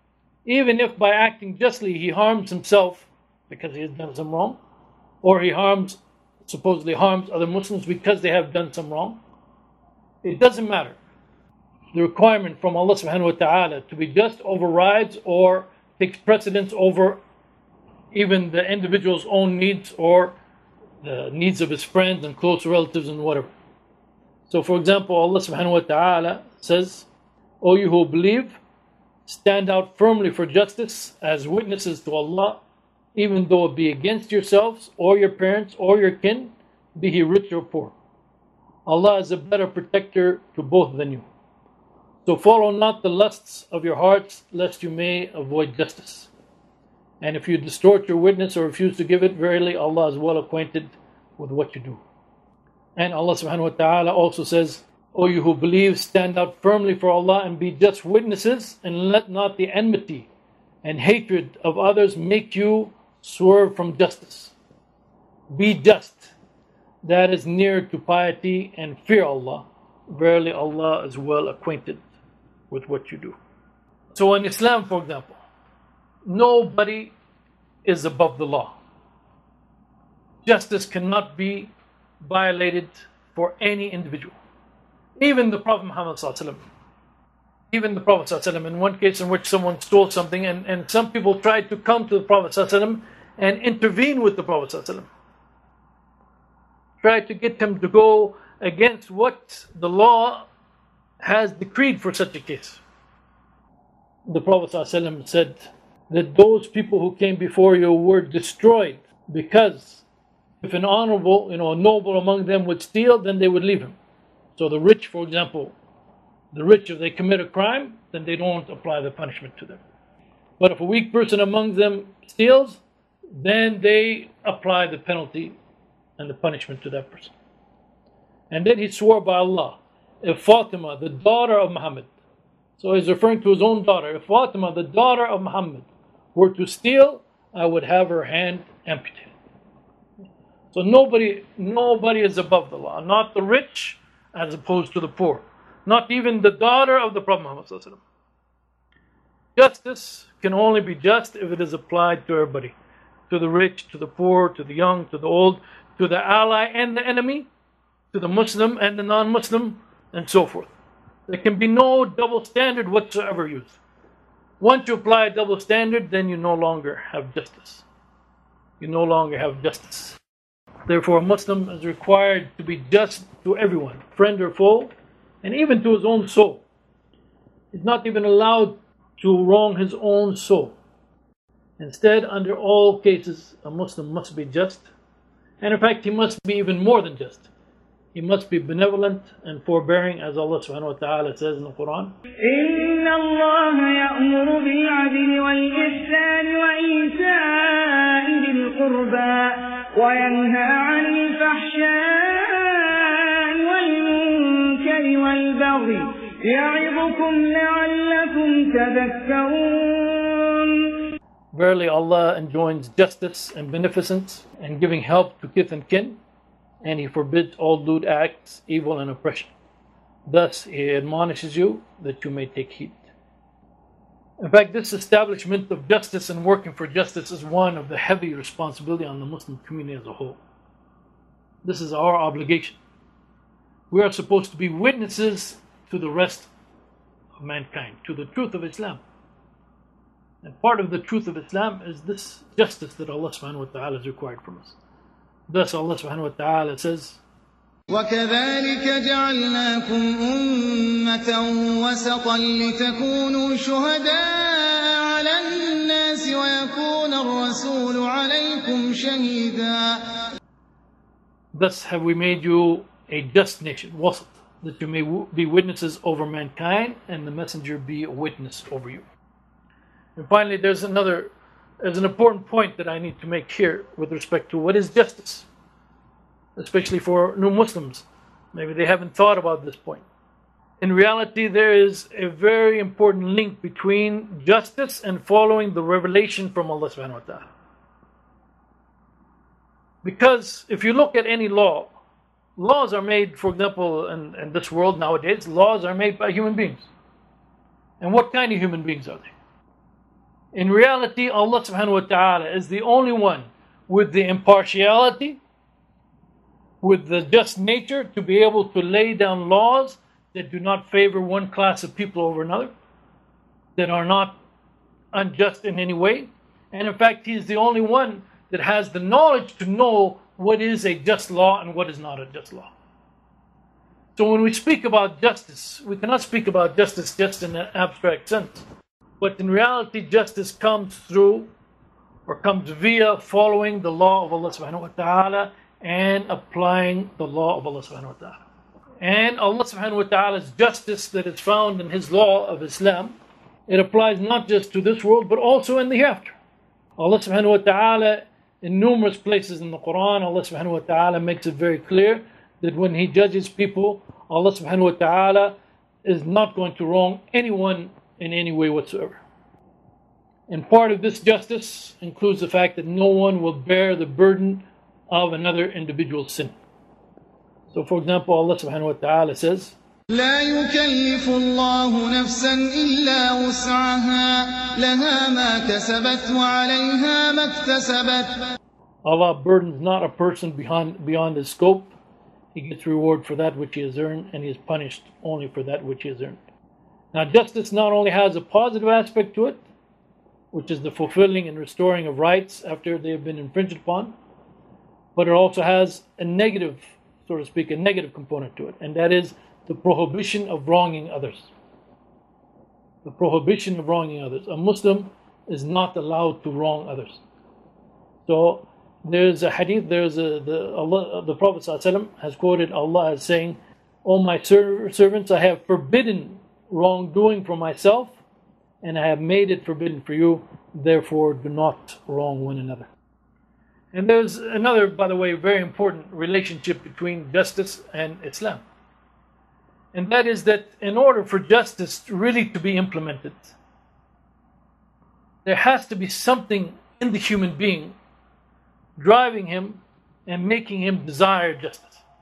by acting justly he harms himself because he has done some wrong, or he supposedly harms other Muslims because they have done some wrong, it doesn't matter. The requirement from Allah subhanahu wa ta'ala to be just overrides or takes precedence over even the individual's own needs or the needs of his friends and close relatives and whatever. So for example, Allah subhanahu wa ta'ala says, O you who believe, stand out firmly for justice as witnesses to Allah, even though it be against yourselves or your parents or your kin, be he rich or poor. Allah is a better protector to both than you. So follow not the lusts of your hearts, lest you may avoid justice. And if you distort your witness or refuse to give it, verily Allah is well acquainted with what you do. And Allah subhanahu wa ta'ala also says, O you who believe, stand out firmly for Allah and be just witnesses, and let not the enmity and hatred of others make you swerve from justice. Be just. That is near to piety, and fear Allah. Verily Allah is well acquainted with what you do. So in Islam, for example, nobody is above the law. Justice cannot be violated for any individual. Even the Prophet Muhammad ﷺ. Even the Prophet ﷺ, in one case in which someone stole something, and some people tried to come to the Prophet ﷺ and intervene with the Prophet ﷺ. Tried to get him to go against what the law has decreed for such a case. The Prophet ﷺ said that those people who came before you were destroyed because if an honorable, a noble among them would steal, then they would leave him. So the rich, for example, if they commit a crime, then they don't apply the punishment to them. But if a weak person among them steals, then they apply the penalty and the punishment to that person. And then he swore by Allah, if Fatima, the daughter of Muhammad, so he's referring to his own daughter, if Fatima, the daughter of Muhammad, were to steal, I would have her hand amputated. So nobody is above the law, not the rich as opposed to the poor, not even the daughter of the Prophet Muhammad. Justice can only be just if it is applied to everybody, to the rich, to the poor, to the young, to the old, to the ally and the enemy, to the Muslim and the non-Muslim, and so forth. There can be no double standard whatsoever used. Once you apply a double standard, then you no longer have justice. You no longer have justice. Therefore, a Muslim is required to be just to everyone, friend or foe, and even to his own soul. He's not even allowed to wrong his own soul. Instead, under all cases, a Muslim must be just. And in fact, he must be even more than just. He must be benevolent and forbearing, as Allah subhanahu wa ta'ala says in the Quran. إِنَّ اللَّهَ يَأْمُرُ بِالْعَدْلِ وَالْإِحْسَانِ وَإِيتَاءِ ذِي الْقُرْبَى وَيَنْهَى عَنِ الْفَحْشَاءِ وَالْمُنكَرِ وَالْبَغْيِ يَعِظُكُمْ لَعَلَّكُمْ تَذَكَّرُونَ. Verily, Allah enjoins justice and beneficence and giving help to kith and kin, and He forbids all lewd acts, evil and oppression. Thus He admonishes you that you may take heed. In fact, this establishment of justice and working for justice is one of the heavy responsibility on the Muslim community as a whole. This is our obligation. We are supposed to be witnesses to the rest of mankind, to the truth of Islam. And part of the truth of Islam is this justice that Allah subhanahu wa ta'ala has required from us. Thus Allah subhanahu wa ta'ala says, وَكَذَلِكَ جَعَلْنَاكُمْ أُمَّةً وَسَطًا لِتَكُونُوا شُهَدَاءَ عَلَى النَّاسِ وَيَكُونَ الرَّسُولُ عَلَيْكُمْ شَهِيدًا. Thus have we made you a just nation, wasat, that you may be witnesses over mankind and the messenger be a witness over you. And finally, there's an important point that I need to make here with respect to what is justice, especially for new Muslims. Maybe they haven't thought about this point. In reality, there is a very important link between justice and following the revelation from Allah subhanahu wa ta'ala. Because if you look at any law, laws are made, for example, in this world nowadays, laws are made by human beings. And what kind of human beings are they? In reality, Allah subhanahu wa ta'ala is the only one with the impartiality, with the just nature to be able to lay down laws that do not favor one class of people over another, that are not unjust in any way. And in fact, He is the only one that has the knowledge to know what is a just law and what is not a just law. So when we speak about justice, we cannot speak about justice just in an abstract sense. But in reality, justice comes through or comes via following the law of Allah subhanahu wa ta'ala and applying the law of Allah subhanahu wa ta'ala. And Allah subhanahu wa ta'ala's justice that is found in His law of Islam, it applies not just to this world but also in the hereafter. Allah subhanahu wa ta'ala, in numerous places in the Quran, Allah subhanahu wa ta'ala makes it very clear that when He judges people, Allah subhanahu wa ta'ala is not going to wrong anyone in any way whatsoever. And part of this justice includes the fact that no one will bear the burden of another individual's sin. So for example, Allah subhanahu wa ta'ala says, لا يكلف الله نفسا إلا وسعها لها ما كسبت وعليها ما اكتسبت. Allah burdens not a person beyond his scope. He gets reward for that which he has earned, and he is punished only for that which he has earned. Now, justice not only has a positive aspect to it, which is the fulfilling and restoring of rights after they have been infringed upon, but it also has a negative, so to speak, a negative component to it, and that is the prohibition of wronging others. The prohibition of wronging others. A Muslim is not allowed to wrong others. So there's a hadith, the Prophet ﷺ has quoted Allah as saying, "O my servants, I have forbidden wrongdoing for myself, and I have made it forbidden for you, therefore do not wrong one another." And there's another, by the way, very important relationship between justice and Islam. And that is that in order for justice really to be implemented, there has to be something in the human being driving him and making him desire justice.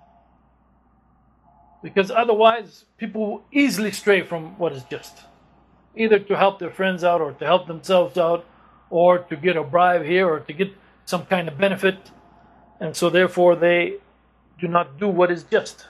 Because otherwise, people will easily stray from what is just. Either to help their friends out, or to help themselves out, or to get a bribe here, or to get some kind of benefit. And so therefore they do not do what is just.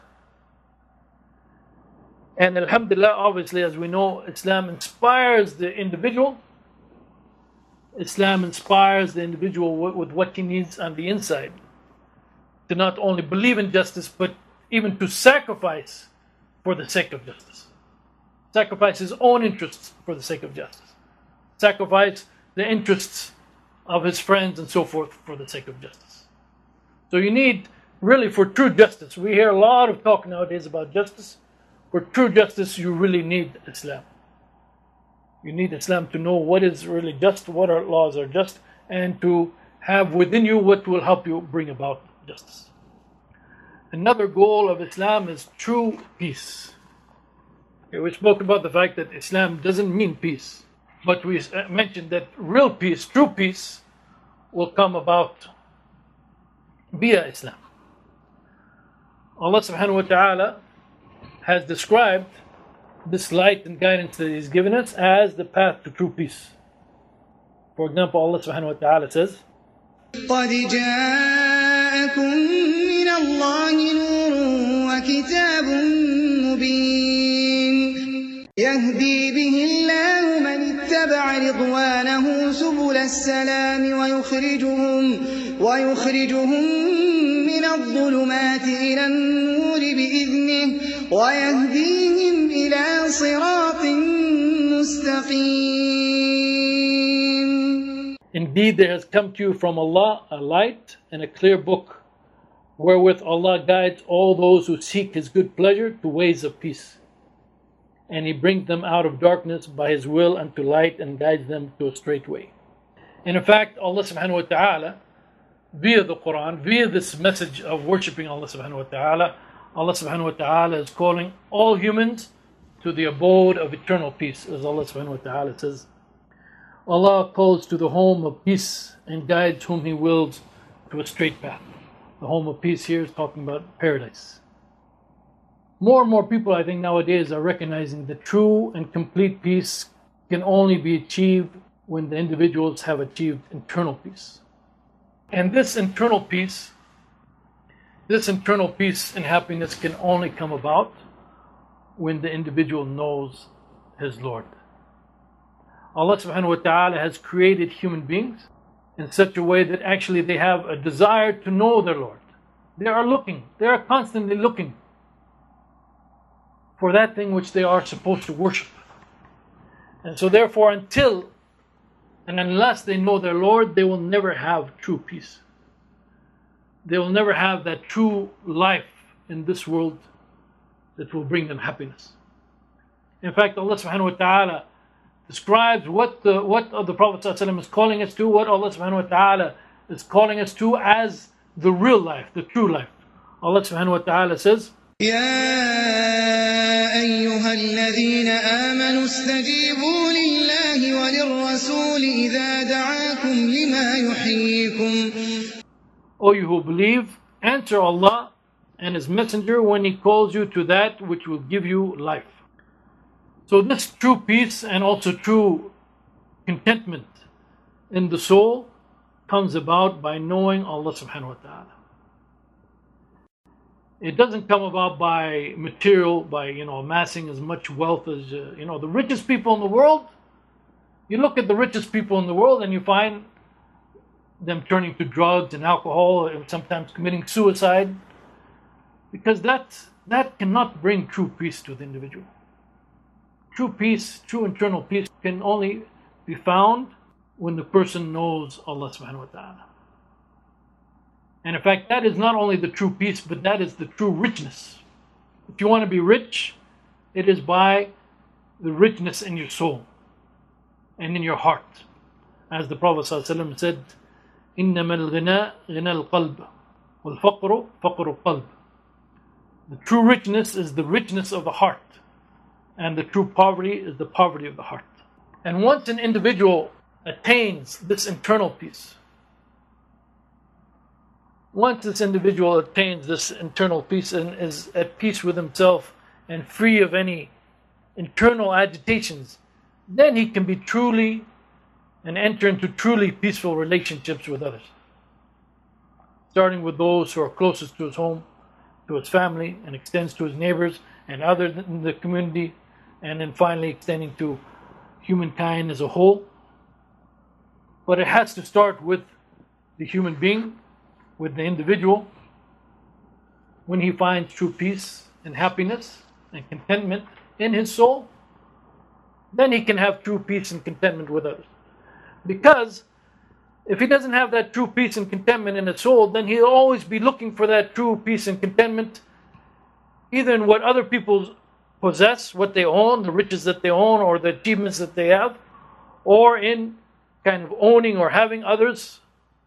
And alhamdulillah, obviously, as we know, Islam inspires the individual. Islam inspires the individual with what he needs on the inside. To not only believe in justice, but even to sacrifice for the sake of justice. Sacrifice his own interests for the sake of justice. Sacrifice the interests of his friends and so forth for the sake of justice. So you need, really, for true justice, we hear a lot of talk nowadays about justice. For true justice, you really need Islam. You need Islam to know what is really just, what our laws are just, and to have within you what will help you bring about justice. Another goal of Islam is true peace. Okay, we spoke about the fact that Islam doesn't mean peace, but we mentioned that real peace, true peace, will come about via Islam. Allah subhanahu wa ta'ala has described this light and guidance that He's given us as the path to true peace. For example, Allah subhanahu wa ta'ala says, قَدْ جَاءَكُم مِّنَ اللَّهِ نُورٌ وَكِتَابٌ مُّبِينٌ يَهْدِي بِهِ اللَّهُ مَنِ اتَّبَعَ رِضْوَانَهُ سُبُلَ السَّلَامِ وَيُخْرِجُهُم مِّنَ الظُّلُمَاتِ إِلَى النُّورِ بِإِذْنِهِ وَيَهْدِيهِمْ إِلَى صِرَاطٍ مُّسْتَقِيمٍ. Indeed, there has come to you from Allah a light and a clear book, wherewith Allah guides all those who seek His good pleasure to ways of peace. And He brings them out of darkness by His will unto light, and guides them to a straight way. And in fact, Allah subhanahu wa ta'ala, via the Quran, via this message of worshipping Allah subhanahu wa ta'ala, Allah subhanahu wa ta'ala is calling all humans to the abode of eternal peace. As Allah subhanahu wa ta'ala says, Allah calls to the home of peace and guides whom He wills to a straight path. The home of peace here is talking about paradise. More and more people, I think, nowadays are recognizing that true and complete peace can only be achieved when the individuals have achieved internal peace. And this internal peace and happiness can only come about when the individual knows his Lord. Allah subhanahu wa ta'ala has created human beings in such a way that actually they have a desire to know their Lord. They are constantly looking for that thing which they are supposed to worship. And so therefore, until and unless they know their Lord, they will never have true peace. They will never have that true life in this world that will bring them happiness. In fact, Allah subhanahu wa ta'ala describes what the Prophet ﷺ is calling us to, what Allah subhanahu wa ta'ala is calling us to as the real life, the true life. Allah subhanahu wa ta'ala says, يَا أَيُّهَا الَّذِينَ آمَنُوا اسْتَجِيبُوا لِلَّهِ وَلِلرَّسُولِ إِذَا دَعَاكُمْ لِمَا يُحْيِيكُمْ. O you who believe, answer Allah and His Messenger when He calls you to that which will give you life. So this true peace and also true contentment in the soul comes about by knowing Allah subhanahu wa ta'ala. It doesn't come about by material, by amassing as much wealth as the richest people in the world. You look at the richest people in the world and you find them turning to drugs and alcohol, and sometimes committing suicide, because that cannot bring true peace to the individual. True peace, true internal peace can only be found when the person knows Allah subhanahu wa ta'ala. And in fact, that is not only the true peace, but that is the true richness. If you want to be rich, it is by the richness in your soul and in your heart. As the Prophet ﷺ said, إِنَّمَا الْغِنَى غِنَى الْقَلْبِ وَالْفَقْرُ فَقْرُ الْقَلْبِ. The true richness is the richness of the heart, and the true poverty is the poverty of the heart. And once an individual attains this internal peace, once this individual attains this internal peace and is at peace with himself and free of any internal agitations, then he can be truly and enter into truly peaceful relationships with others, starting with those who are closest to his home, to his family, and extends to his neighbors and others in the community, and then finally extending to humankind as a whole. But it has to start with the human being, with the individual. When he finds true peace and happiness and contentment in his soul, then he can have true peace and contentment with others. Because if he doesn't have that true peace and contentment in his soul, then he'll always be looking for that true peace and contentment either in what other people possess, what they own, the riches that they own, or the achievements that they have, or in kind of owning or having others.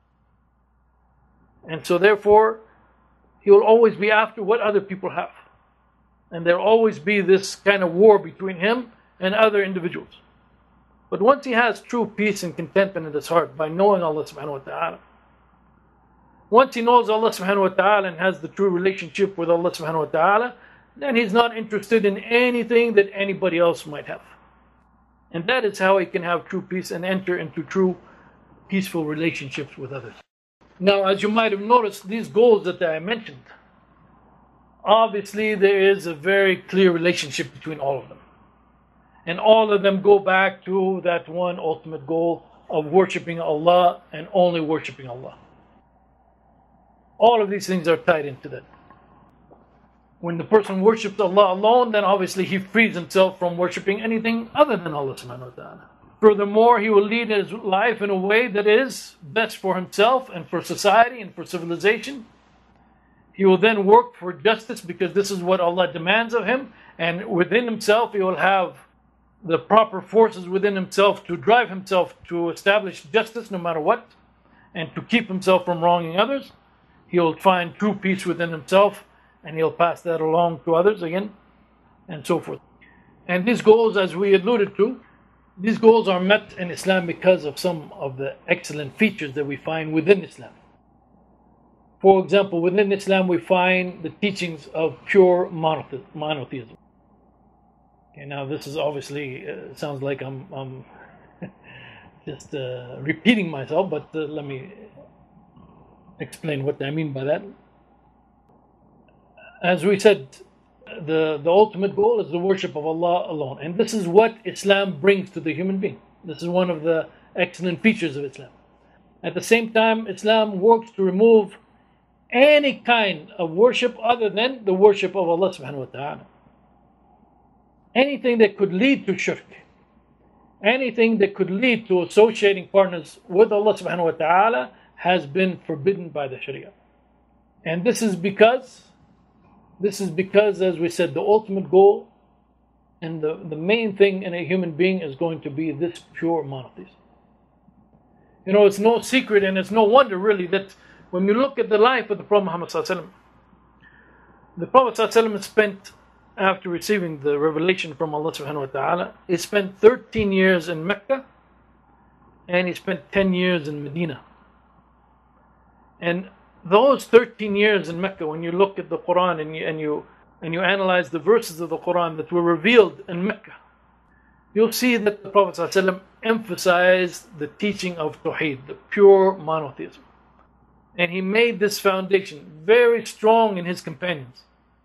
And so therefore, he will always be after what other people have. And there'll always be this kind of war between him and other individuals. But once he has true peace and contentment in his heart by knowing Allah subhanahu wa ta'ala, once he knows Allah subhanahu wa ta'ala and has the true relationship with Allah subhanahu wa ta'ala, then he's not interested in anything that anybody else might have. And that is how he can have true peace and enter into true peaceful relationships with others. Now, as you might have noticed, these goals that I mentioned, obviously there is a very clear relationship between all of them. And all of them go back to that one ultimate goal of worshipping Allah and only worshipping Allah. All of these things are tied into that. When the person worships Allah alone, then obviously he frees himself from worshipping anything other than Allah subhanahu wa ta'ala. Furthermore, he will lead his life in a way that is best for himself and for society and for civilization. He will then work for justice because this is what Allah demands of him. And within himself, he will have the proper forces within himself to drive himself to establish justice no matter what, and to keep himself from wronging others. He'll find true peace within himself, and he'll pass that along to others again, and so forth. And these goals, as we alluded to, these goals are met in Islam because of some of the excellent features that we find within Islam. For example, within Islam we find the teachings of pure monotheism. Okay, now this is obviously, sounds like I'm just repeating myself, but let me explain what I mean by that. As we said, the ultimate goal is the worship of Allah alone. And this is what Islam brings to the human being. This is one of the excellent features of Islam. At the same time, Islam works to remove any kind of worship other than the worship of Allah subhanahu wa ta'ala. Anything that could lead to shirk, anything that could lead to associating partners with Allah subhanahu wa ta'ala has been forbidden by the Sharia. And this is because, as we said, the ultimate goal and the main thing in a human being is going to be this pure monotheism. You know, it's no secret and it's no wonder really that when you look at the life of the Prophet Muhammad sallallahu alaihi wasallam, the Prophet sallallahu alaihi wasallam spent, after receiving the revelation from Allah subhanahu wa ta'ala, he spent 13 years in Mecca and he spent 10 years in Medina. And those 13 years in Mecca, when you look at the Quran and you analyze the verses of the Quran that were revealed in Mecca, you'll see that the Prophet ﷺ emphasized the teaching of Tawheed, the pure monotheism. And he made this foundation very strong in his companions,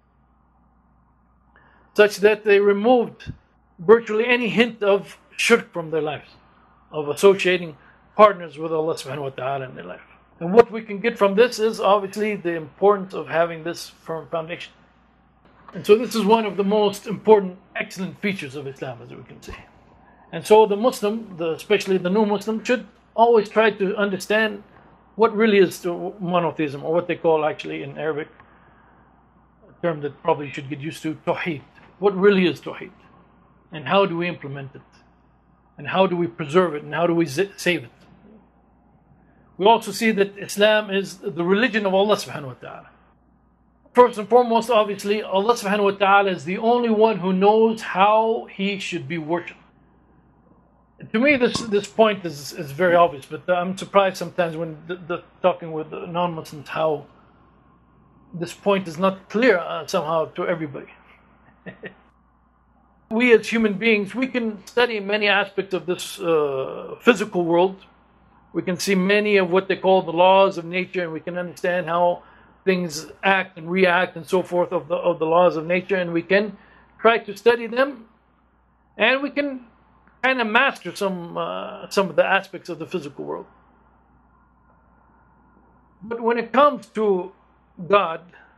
such that they removed virtually any hint of shirk from their lives, of associating partners with Allah subhanahu wa ta'ala in their life. And what we can get from this is obviously the importance of having this firm foundation. And so this is one of the most important, excellent features of Islam, as we can see. And so the Muslim, especially the new Muslim, should always try to understand what really is monotheism, or what they call actually in Arabic, a term that probably should get used to, Tawheed. What really is Tawheed? And how do we implement it? And how do we preserve it? And how do we save it? We also see that Islam is the religion of Allah subhanahu wa ta'ala. First and foremost, obviously, Allah subhanahu wa ta'ala is the only one who knows how He should be worshipped. To me, this point is very obvious, but I'm surprised sometimes when talking with non-Muslims how this point is not clear somehow to everybody. We as human beings, we can study many aspects of this physical world. We can see many of what they call the laws of nature, and we can understand how things act and react and so forth of the laws of nature, and we can try to study them, and we can kind of master some of the aspects of the physical world. But when it comes to God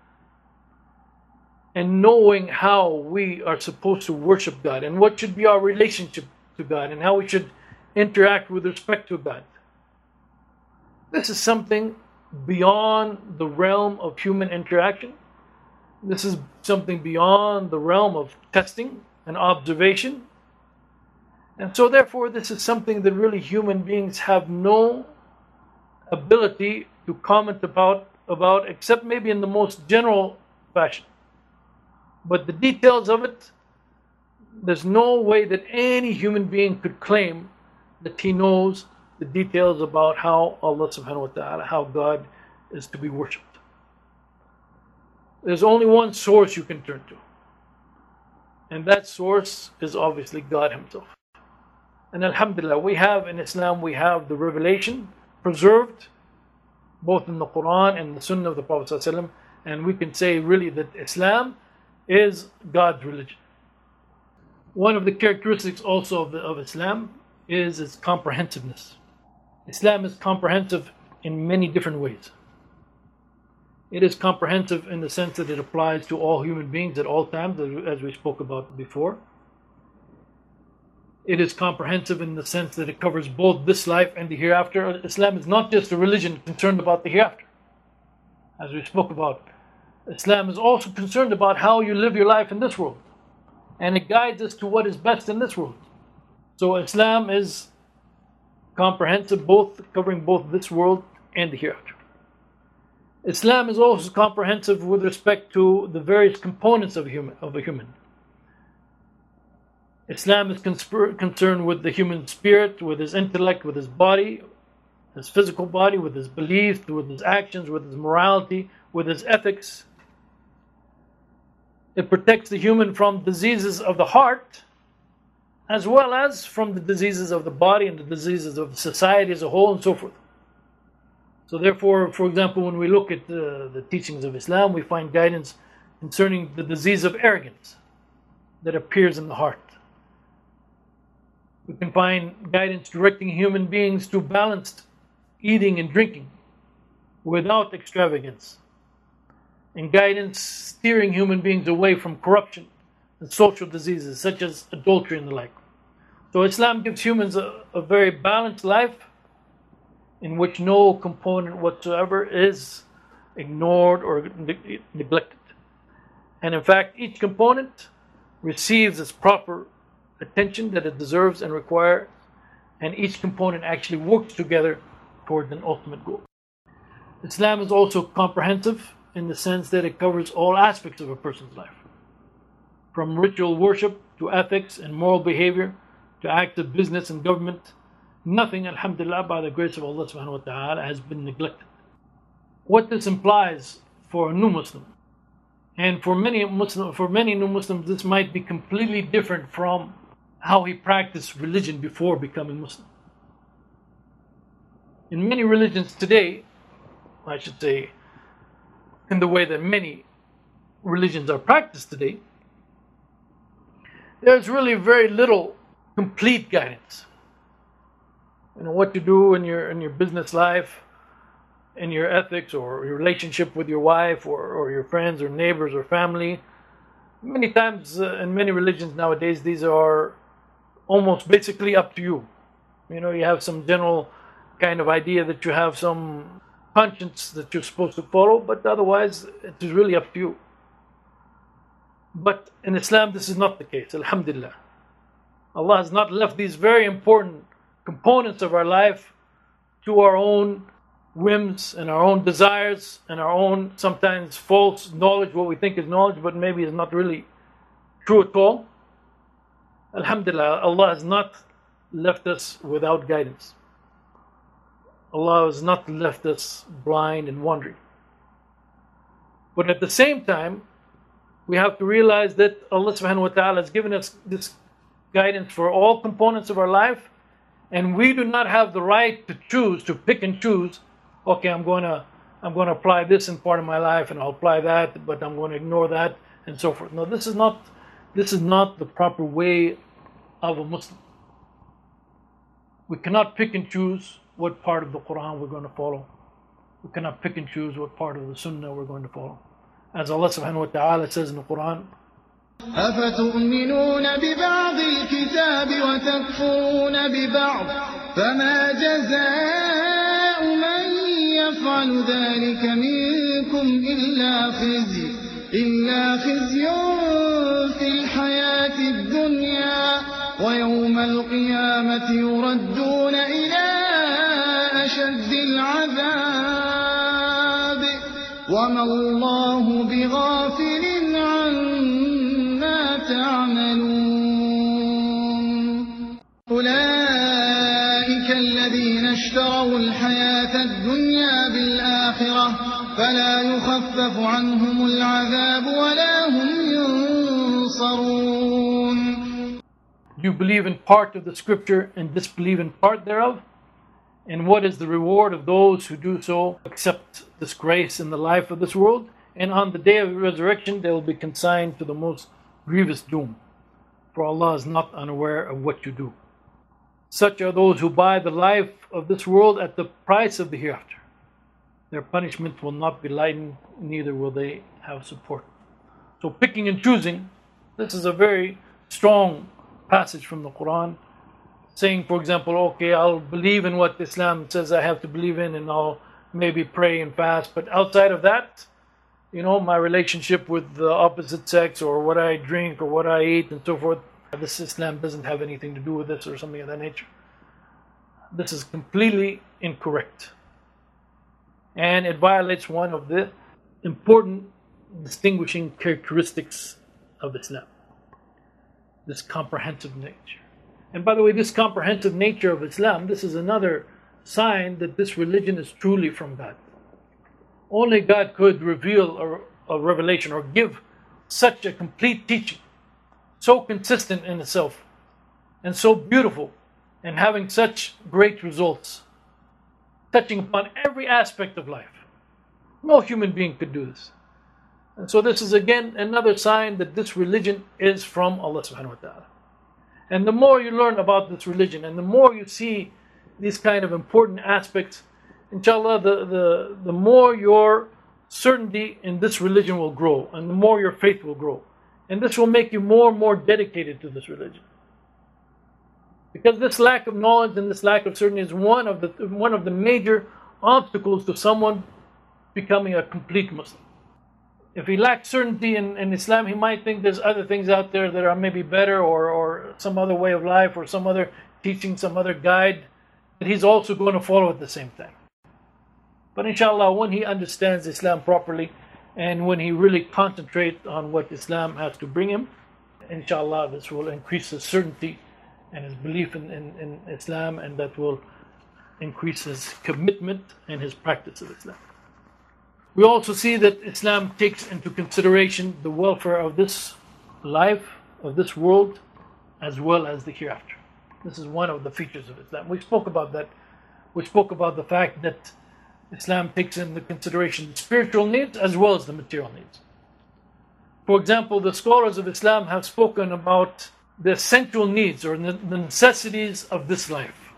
and knowing how we are supposed to worship God and what should be our relationship to God and how we should interact with respect to God, this is something beyond the realm of human interaction. This is something beyond the realm of testing and observation. And so therefore this is something that really human beings have no ability to comment about except maybe in the most general fashion. But the details of it, there's no way that any human being could claim that he knows the details about how Allah subhanahu wa ta'ala, how God is to be worshipped. There's only one source you can turn to. And that source is obviously God Himself. And alhamdulillah, we have in Islam, we have the revelation preserved, both in the Quran and the Sunnah of the Prophet ﷺ, and we can say really that Islam is God's religion. One of the characteristics also of Islam is its comprehensiveness. Islam is comprehensive in many different ways. It is comprehensive in the sense that it applies to all human beings at all times, as we spoke about before. It is comprehensive in the sense that it covers both this life and the hereafter. Islam is not just a religion concerned about the hereafter. As we spoke about, Islam is also concerned about how you live your life in this world. And it guides us to what is best in this world. So Islam is comprehensive, covering both this world and the hereafter. Islam is also comprehensive with respect to the various components of a human. Islam is concerned with the human spirit, with his intellect, with his body, his physical body, with his beliefs, with his actions, with his morality, with his ethics. It protects the human from diseases of the heart, as well as from the diseases of the body and the diseases of society as a whole and so forth. So therefore, for example, when we look at the teachings of Islam, we find guidance concerning the disease of arrogance that appears in the heart. We can find guidance directing human beings to balanced eating and drinking without extravagance, and guidance steering human beings away from corruption and social diseases such as adultery and the like. So Islam gives humans a very balanced life in which no component whatsoever is ignored or neglected. And in fact, each component receives its proper attention that it deserves and requires, and each component actually works together toward an ultimate goal. Islam is also comprehensive in the sense that it covers all aspects of a person's life, from ritual worship to ethics and moral behavior to active business and government. Nothing, alhamdulillah, by the grace of Allah subhanahu wa ta'ala, has been neglected. What this implies for a new Muslim, and for many new Muslims, this might be completely different from how he practiced religion before becoming Muslim. In many religions today, I should say, in the way that many religions are practiced today, there's really very little complete guidance. You know, what to do in your business life, in your ethics, or your relationship with your wife, or your friends, or neighbors, or family. Many times in many religions nowadays, these are almost basically up to you. You know, you have some general kind of idea that you have some conscience that you're supposed to follow, but otherwise it is really up to you. But in Islam, this is not the case, alhamdulillah. Allah has not left these very important components of our life to our own whims and our own desires and our own sometimes false knowledge, what we think is knowledge, but maybe is not really true at all. Alhamdulillah, Allah has not left us without guidance. Allah has not left us blind and wandering. But at the same time, we have to realize that Allah subhanahu wa ta'ala has given us this guidance for all components of our life, and we do not have the right to choose, to pick and choose, okay, I'm going to apply this in part of my life and I'll apply that, but I'm going to ignore that, and so forth. No, this is not the proper way of a Muslim. We cannot pick and choose what part of the Quran we're going to follow. We cannot pick and choose what part of the Sunnah we're going to follow. As Allah subhanahu wa ta'ala says in the Quran, أفتؤمنون ببعض الكتاب وتكفرون ببعض فما جزاء من يفعل ذلك منكم إلا خزي في الحياة الدنيا ويوم القيامة يردون إلى أشد العذاب وما الله بغافل عما تعملون أولئك الذين اشتروا الحياة الدنيا بالآخرة فلا يخفف عنهم العذاب ولا هم ينصرون. Do you believe in part of the scripture and disbelieve in part thereof? And what is the reward of those who do so, accept this grace in the life of this world? And on the day of resurrection, they will be consigned to the most grievous doom. For Allah is not unaware of what you do. Such are those who buy the life of this world at the price of the hereafter. Their punishment will not be lightened, neither will they have support. So picking and choosing, this is a very strong passage from the Quran, saying, for example, okay, I'll believe in what Islam says I have to believe in, and I'll maybe pray and fast, but outside of that, my relationship with the opposite sex, or what I drink, or what I eat, and so forth, this Islam doesn't have anything to do with this, or something of that nature. This is completely incorrect, and it violates one of the important distinguishing characteristics of Islam, this comprehensive nature. And by the way, this comprehensive nature of Islam, this is another sign that this religion is truly from God. Only God could reveal a revelation or give such a complete teaching, so consistent in itself, and so beautiful, and having such great results, touching upon every aspect of life. No human being could do this. And so this is again another sign that this religion is from Allah subhanahu wa ta'ala. And the more you learn about this religion, and the more you see these kind of important aspects, inshallah, the more your certainty in this religion will grow, and the more your faith will grow. And this will make you more and more dedicated to this religion. Because this lack of knowledge and this lack of certainty is one of the major obstacles to someone becoming a complete Muslim. If he lacks certainty in Islam, he might think there's other things out there that are maybe better, or some other way of life, or some other teaching, some other guide, that he's also going to follow at the same time. But inshallah, when he understands Islam properly, and when he really concentrates on what Islam has to bring him, inshallah, this will increase his certainty and his belief in Islam, and that will increase his commitment and his practice of Islam. We also see that Islam takes into consideration the welfare of this life, of this world, as well as the hereafter. This is one of the features of Islam. We spoke about that. We spoke about the fact that Islam takes into consideration the spiritual needs as well as the material needs. For example, the scholars of Islam have spoken about the essential needs, or the necessities of this life.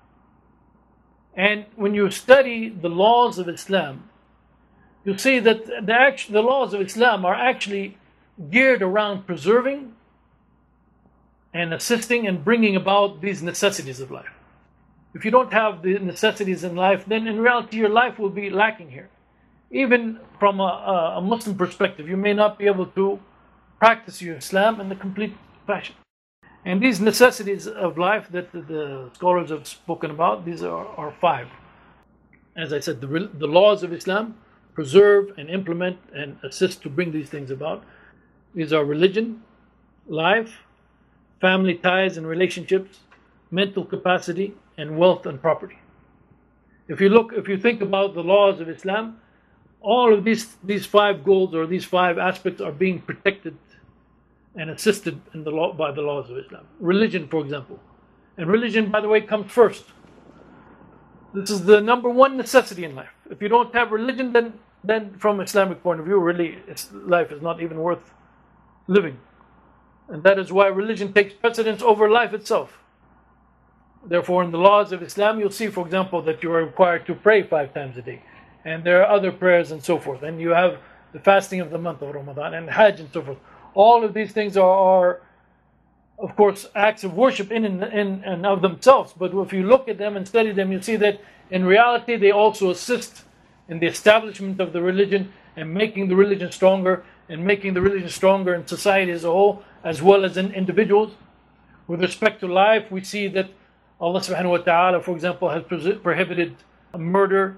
And when you study the laws of Islam, you'll see that the laws of Islam are actually geared around preserving and assisting and bringing about these necessities of life. If you don't have the necessities in life, then in reality your life will be lacking here. Even from a Muslim perspective, you may not be able to practice your Islam in the complete fashion. And these necessities of life that the scholars have spoken about, these are 5. As I said, the laws of Islam preserve and implement and assist to bring these things about. These are religion, life, family ties and relationships, mental capacity, and wealth and property. If you think about the laws of Islam, all of these five goals or these five aspects are being protected and assisted in by the laws of Islam. Religion, for example. And religion, by the way, comes first. This is the number one necessity in life. If you don't have religion, then from Islamic point of view, really, life is not even worth living. And that is why religion takes precedence over life itself. Therefore, in the laws of Islam, you'll see, for example, that you are required to pray 5 times a day. And there are other prayers and so forth. And you have the fasting of the month of Ramadan and Hajj and so forth. All of these things are of course, acts of worship in and of themselves. But if you look at them and study them, you see that in reality they also assist in the establishment of the religion and making the religion stronger, and making the religion stronger in society as a whole, as well as in individuals. With respect to life, we see that Allah subhanahu wa ta'ala, for example, has prohibited murder.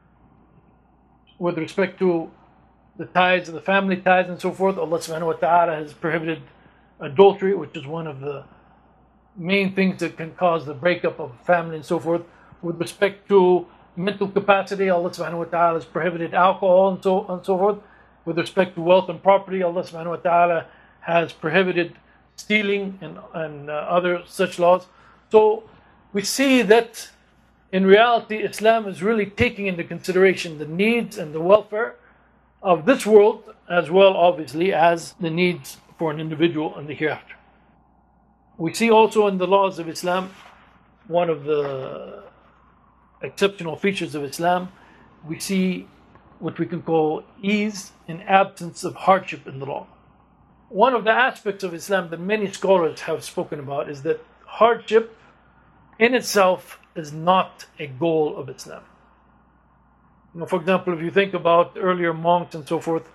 With respect to the ties, the family ties and so forth, Allah subhanahu wa ta'ala has prohibited adultery, which is one of the main things that can cause the breakup of a family and so forth. With respect to mental capacity, Allah subhanahu wa ta'ala has prohibited alcohol and so forth. With respect to wealth and property, Allah subhanahu wa ta'ala has prohibited stealing and other such laws. So we see that in reality Islam is really taking into consideration the needs and the welfare of this world, as well obviously as the needs for an individual in the hereafter. We see also in the laws of Islam, one of the exceptional features of Islam, we see what we can call ease and absence of hardship in the law. One of the aspects of Islam that many scholars have spoken about is that hardship in itself is not a goal of Islam. For example, if you think about earlier monks and so forth,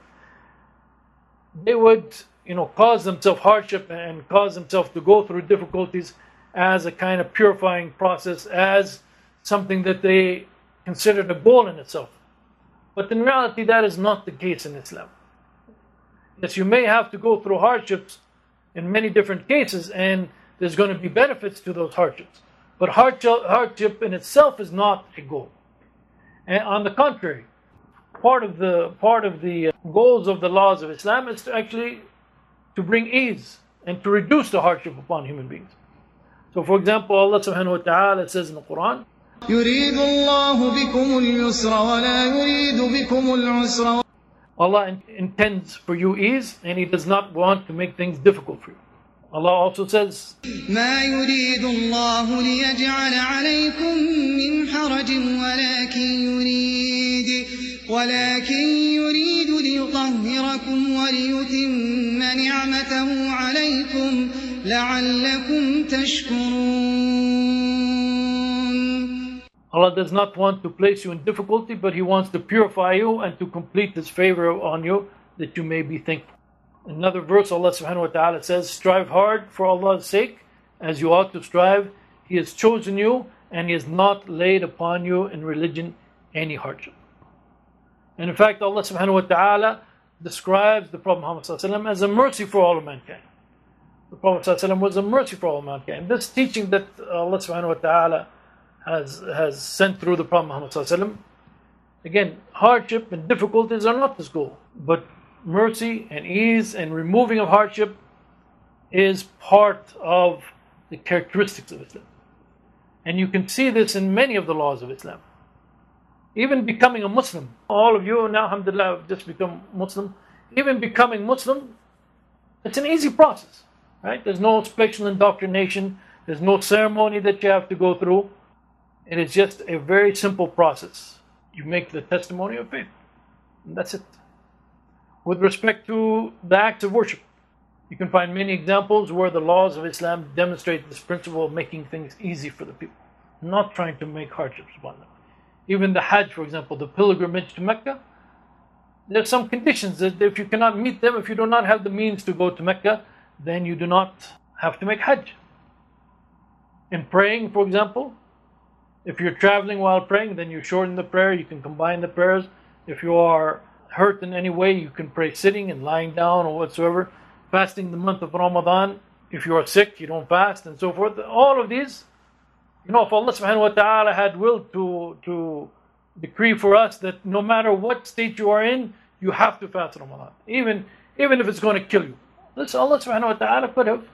they would cause themselves hardship and cause themselves to go through difficulties as a kind of purifying process, as something that they considered a goal in itself. But in reality, that is not the case in Islam. Yes, you may have to go through hardships in many different cases, and there's going to be benefits to those hardships. But hardship in itself is not a goal. And on the contrary, part of the goals of the laws of Islam is to bring ease and to reduce the hardship upon human beings. So for example, Allah subhanahu wa ta'ala says in the Quran, يريد الله بكم اليسر ولا يريد بكم العسر. Allah intends for you ease, and He does not want to make things difficult for you. Allah also says, ما يريد الله ليجعل عليكم من حرج ولكن يريد ليطهركم وليتم نعمته عليكم لعلكم تشكرون. Allah does not want to place you in difficulty, but He wants to purify you and to complete His favor on you, that you may be thankful. In another verse, Allah subhanahu wa ta'ala says, strive hard for Allah's sake, as you ought to strive. He has chosen you, and He has not laid upon you in religion any hardship. And in fact, Allah subhanahu wa ta'ala describes the Prophet Muhammad sallallahu alaihi wasallam as a mercy for all of mankind. The Prophet sallallahu alaihi wasallam was a mercy for all of mankind. This teaching that Allah subhanahu wa ta'ala has sent through the Prophet Muhammad sallallahu alaihi wasallam, again, hardship and difficulties are not this goal, but mercy and ease and removing of hardship is part of the characteristics of Islam. And you can see this in many of the laws of Islam. Even becoming a Muslim, all of you now, alhamdulillah, have just become Muslim. Even becoming Muslim, it's an easy process, right? There's no special indoctrination, there's no ceremony that you have to go through. It is just a very simple process. You make the testimony of faith, and that's it. With respect to the acts of worship, you can find many examples where the laws of Islam demonstrate this principle of making things easy for the people, not trying to make hardships upon them. Even the Hajj, for example, the pilgrimage to Mecca, there are some conditions that if you cannot meet them, if you do not have the means to go to Mecca, then you do not have to make Hajj. In praying, for example, If you're traveling while praying, then you shorten the prayer, you can combine the prayers. If you are hurt in any way, you can pray sitting and lying down or whatsoever. Fasting the month of Ramadan, if you are sick, you don't fast and so forth. All of these, if Allah subhanahu wa ta'ala had willed to decree for us that no matter what state you are in, you have to fast Ramadan, even if it's going to kill you. This Allah subhanahu wa ta'ala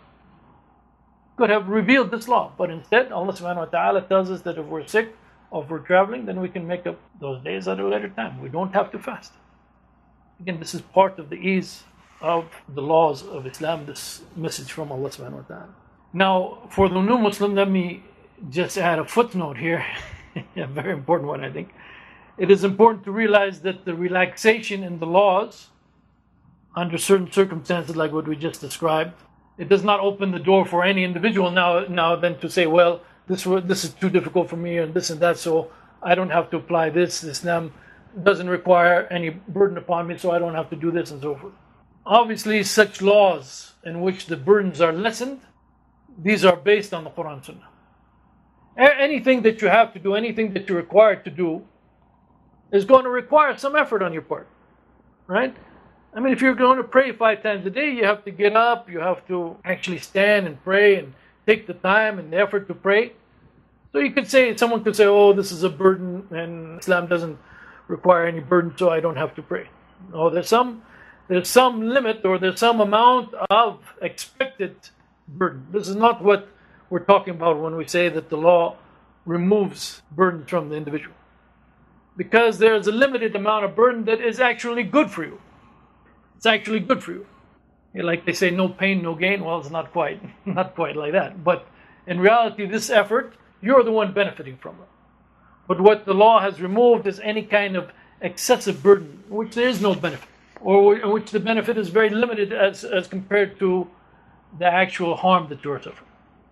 could have revealed this law, but instead Allah subhanahu wa ta'ala tells us that if we're sick or if we're traveling, then we can make up those days at a later time. We don't have to fast. Again, this is part of the ease of the laws of Islam, this message from Allah subhanahu wa ta'ala. Now, for the new Muslim, let me just add a footnote here, a very important one, I think. It is important to realize that the relaxation in the laws under certain circumstances like what we just described, it does not open the door for any individual now then to say, well, this is too difficult for me and this and that, so I don't have to apply this. Islam doesn't require any burden upon me, so I don't have to do this and so forth. Obviously, such laws in which the burdens are lessened, these are based on the Quran and Sunnah. Anything that you have to do, anything that you're required to do, is going to require some effort on your part, right? I mean, if you're going to pray 5 times a day, you have to get up, you have to actually stand and pray and take the time and the effort to pray. So someone could say, oh, this is a burden and Islam doesn't require any burden, so I don't have to pray. No, there's some limit or there's some amount of expected burden. This is not what we're talking about when we say that the law removes burden from the individual. Because there's a limited amount of burden that is actually good for you. It's actually good for you. Like they say, no pain, no gain. Well, it's not quite like that. But in reality, this effort, you're the one benefiting from it. But what the law has removed is any kind of excessive burden, in which there is no benefit, or in which the benefit is very limited as compared to the actual harm that you're suffering.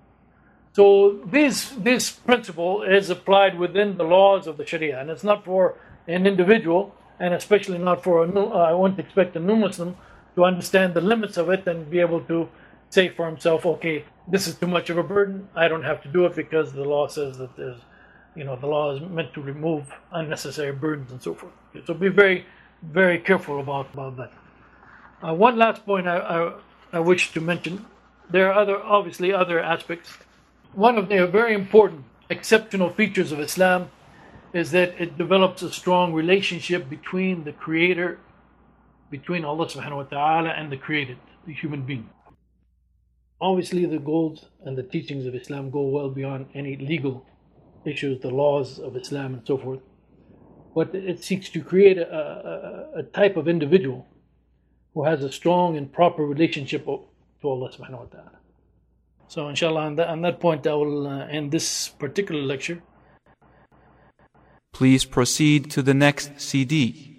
So this principle is applied within the laws of the Sharia, and it's not for an individual, and especially not for I wouldn't expect a new Muslim to understand the limits of it and be able to say for himself, okay, this is too much of a burden, I don't have to do it because the law says that the law is meant to remove unnecessary burdens and so forth. So be very, very careful about that. One last point I wish to mention. There are obviously other aspects. One of the very important exceptional features of Islam is that it develops a strong relationship between the Creator, between Allah subhanahu wa ta'ala and the created, the human being. Obviously the goals and the teachings of Islam go well beyond any legal issues, the laws of Islam and so forth. But it seeks to create a type of individual who has a strong and proper relationship to Allah subhanahu wa ta'ala. So inshallah, on that point I will end this particular lecture. Please proceed to the next CD.